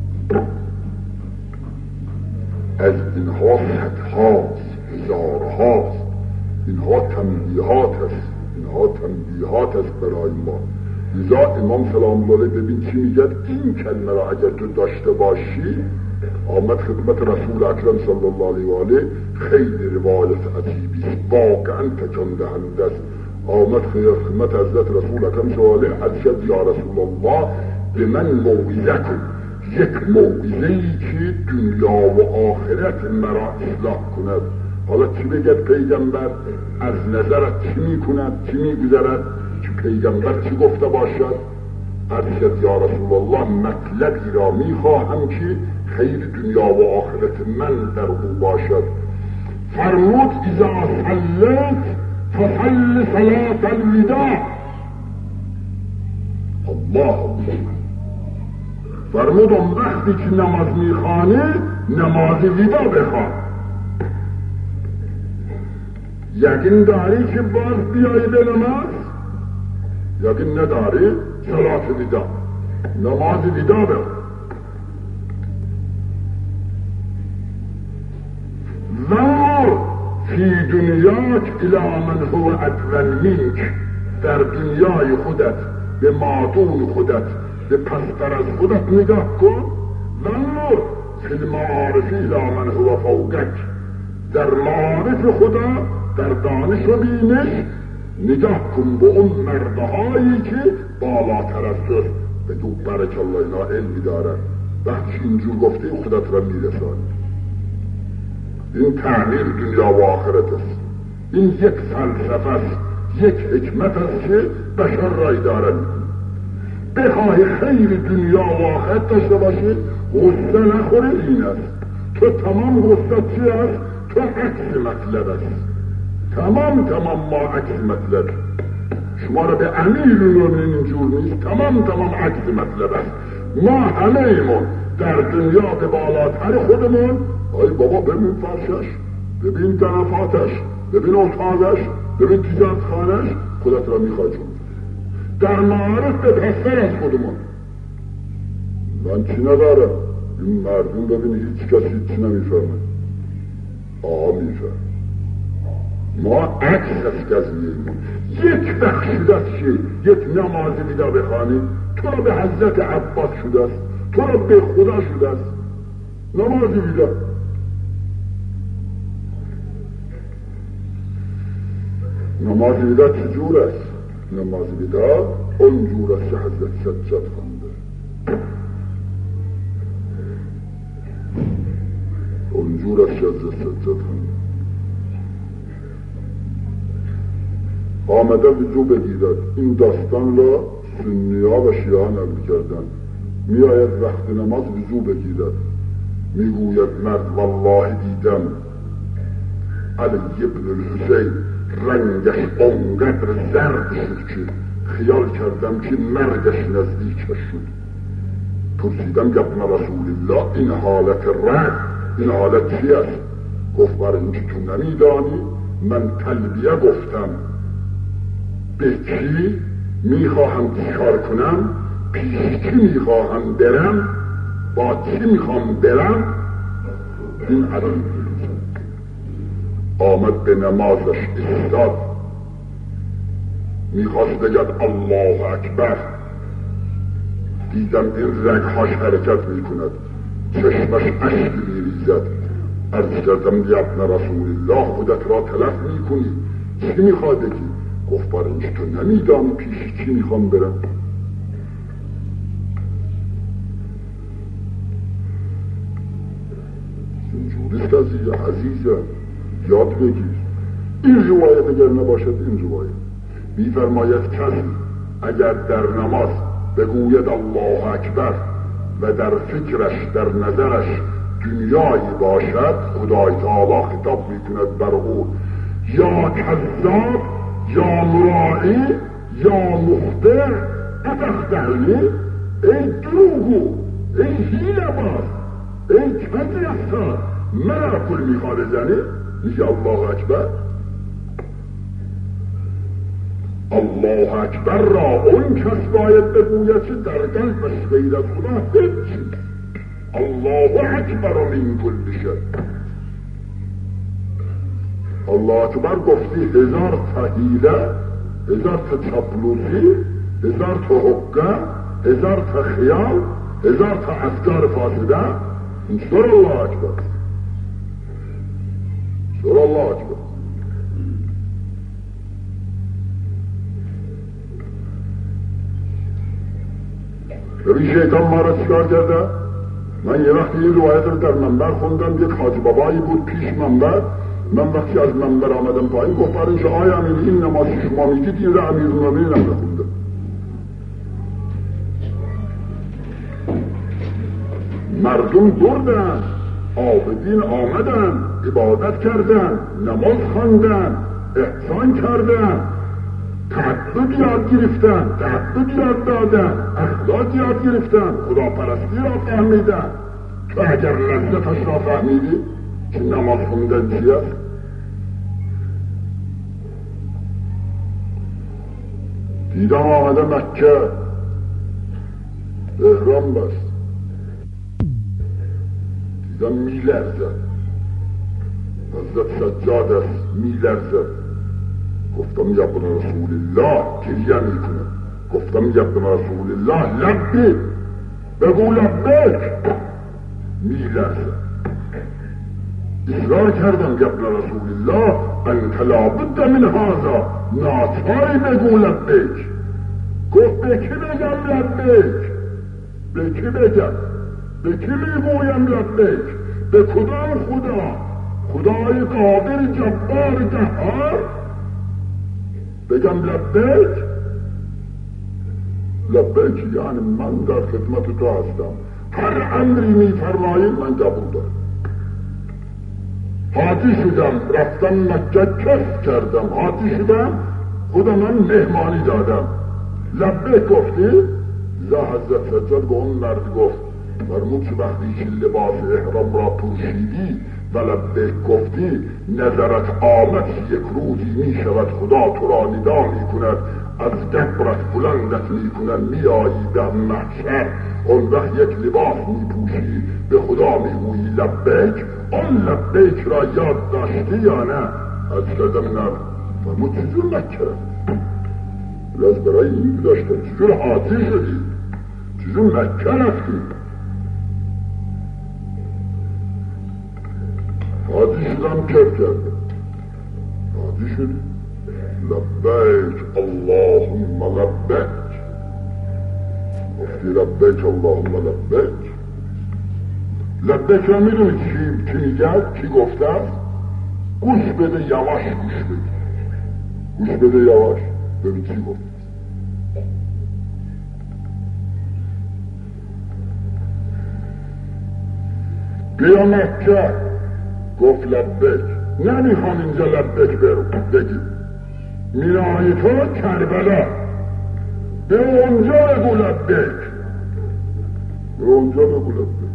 از اینها صدهاست، هزارهاست. اینها تنبیهات است، اینها تنبیهات است برای ما. لذا امام سلام الله علیه ببین چی میگه، این کلمه را اگر تو داشته باشی. آمد خدمت رسول اکرم صلی الله علیه و آله، خیلی روایت عجیبی است، واقعا تکان دهنده است. آمد خدمت حضرت رسول اکرم صلی الله علیه و آله، ارشد یا رسول الله به من موعظه کن، یک موعظه‌ای که دنیا و آخرت مرا اصلاح کند. حالا چی بگد پیغمبر؟ از نظرت چی میکند، چی میگذرد که پیغمبر چی گفته باشد؟ ارشد یا رسول الله مطلبی را میخواهم که خیر دنیا و آخرت من در او باشد. فرمود اذا صلیت فصل صلاة الوداع. الله فرمود اون وقتی که نماز میخوانی نماز ودا بخوان. یقین داری که باز بیایی به نماز؟ یقین نداری؟ صلاة ودا، نماز ودا بخوان. ذر فی دنیاک الی من هو ادون منک. در دنیای خودت به مادون خودت، به پستر از خودت نگاه کن. ذر فی المعارف الی من هو فوقک. در معارف خدا، در دانش و بینش نگاه کن به اون مردهایی که بالاتر از تو. بگو برک الله اینا علمی دارن. وقتی اینجور گفته خودت را میرسانی. این تعمیر دنیا و آخرت است. این یک فلسفه است، یک حکمت است که بشر را اداره می‌کند. بخواهی خیر دنیا و آخرت داشته باشی، غصه نخوری. این است تو تمام غصه چی است؟ تو عکس مطلب است. تمام ما عکس مطلب. شما را به امیرون اینجور نیست، تمام عکس مطلب است. ما همه ایمون در دنیا به بالاتر خودمون. آی بابا ببین فرشش، ببین طرفاتش، ببین اتاقش، ببین تجارت خانش، خودت را میخوای چون در معارف به پستر از خودمون. من چی ندارم؟ این مردم ببین هیچ کسی چی نمیفهمه. آها میفهم. ما عکس از قضیه‌مون. یک وقت شده است که یک نماز ودا بخوانی، تو را به حضرت عباس شده است، تو را به خدا شده است. نماز ودا نماز ودا چجور است؟ نماز ودا اونجور است که حضرت سجاد خونده، اونجور است که حضرت سجاد خونده. آمده وضو بگیرد. این داستان را سنی ها و شیعه ها نقل کردن. می آید وقت نماز وضو بگیرد، می گوید مرد والله دیدم علی ابن الحسین رنگش اونقدر زرد شد که خیال کردم که مرگش نزدیکش شد. پرسیدم ابن رسول الله این حالت رنگ، این حالت چی است؟ گفت برای اینکه تو نمیدانی من تلبیه گفتم به چی میخواهم چیکار کنم، پیش چی میخواهم برم، با چی میخوام برم. این علی آمد به نمازش ایستاد، میخواست بگد الله اکبر. دیدم این رگهاش حرکت میکند، چشمش اشک میریزد. عرض کردم ابن رسول الله خودت را تلف میکنی، چی میخواد بگی؟ گفت برای اینکه تو نمیدانی پیش چی میخوام برم. اینجوریست قضیه عزیزم، یاد بگیر. این روایت اگر نباشد این روایت می‌فرماید کسی اگر در نماز بگوید الله اکبر و در فکرش در نظرش دنیایی باشد، خدای تعالی خطاب میکند بر او یا کذاب یا مرائی یا مخبر اتخدعنی، ای دروغگو، ای حیله باز، ای کسی افتار، مرا کل میخواد زنی. میگه الله اکبر. الله اکبر را اون کس باید بگوید که در قلبش غیر از خدا هیچ. الله اکبر من کل شی. الله اکبر گفتی 1000 تا حیله، 1000 تا چاپلوسی، 1000 تا حقه، 1000 تا خیال، 1000 تا افکار فاسده. این سر الله اکبر، سر الله اکبر. ببین شیطان ما را چیکار کرده؟ من یه وقتی این روایت رو در منبر خوندم، یک حاج بابایی بود پیش منبر. من وقتی از منبر آمدم پایین گفت برای آی امیر این نمازی شما میگید این را امیرالمومنین هم نخونده. مردم بردن، عابدین آمدن، عبادت کردن، نماز خواندن، احسان کردن، تعبد یاد گرفتن، تعبد یاد دادن، اخلاق یاد گرفتن، خداپرستی را فهمیدن. تو اگر لذتش را فهمیدی که نماز خوندن چی است؟ دیدم آمده مکه احرام بست، دیدم میلرزد، حضرت سجاد است میلرزد. گفتم یا ابن رسول الله، گریه میکنه. گفتم یا ابن رسول الله لبیک، بگو لبیک. میلرزد. اصرار کردم یا ابن رسول الله انت لابد من هذا، ناچاری بگو لبیک. گفت به کی بگم لبیک؟ به کی بگم؟ به کی میگویم لبیک؟ به کدام خدا؟ خدای قادر جبار قهار بگم لبیک؟ لبیک یعنی من در خدمت تو هستم، هر امری میفرمایی من قبول دارم. حاجی شدم، رفتم مکه کسب کردم، حاجی شدم، خدا من مهمانی دادم. لبیک گفتی؟ زا حضرت سجاد به اون مرد گفت فرمود که وقتی که لباس احرام را پوشیدی و لبیک گفتی، نظرت آمد یک روزی می شود خدا تو را ندا می کند، از قبرت بلندت می کند، می آیی در محشر، اون وقت یک لباس می پوشی، به خدا می گویی لبیک. اون لبیک را یاد داشتی یا نه؟ از کردم نه. فرمود چجور مکه رفتی؟ از برای این داشتم چجور حاضی شدی؟ چجور مکه رفتی؟ حاضی شدم کف کردم. حاضی شدی؟ لبیک اللهم لبیک. گفتی لبیک اللهم لبیک. لبیک را میدونی چی میگد؟ چی گفته است؟ گوش بده یواش، گوش بده، گوش بده یواش، ببین چی گفت. بیا مکه. گفت لبیک. نمیخوام اینجا لبیک بگی، میرانی تو کربلا، به اونجا بگو لبیک، به اونجا بگو لبیک.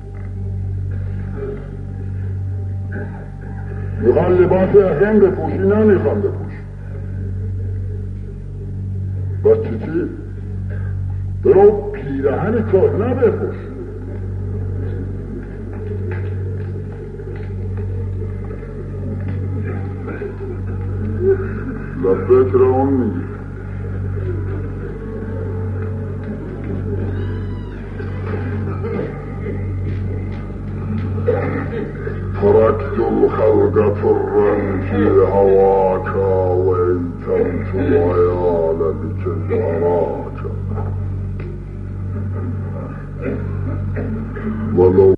میخوان لباس احرام بپوشی؟ نمیخوام بپوش. بچه چی؟ برو پیرهن کهنه بپوش. لبیک را اون میگی. تركت الخلق طرا في هواك وأيتمت العيال لكي أراك ولو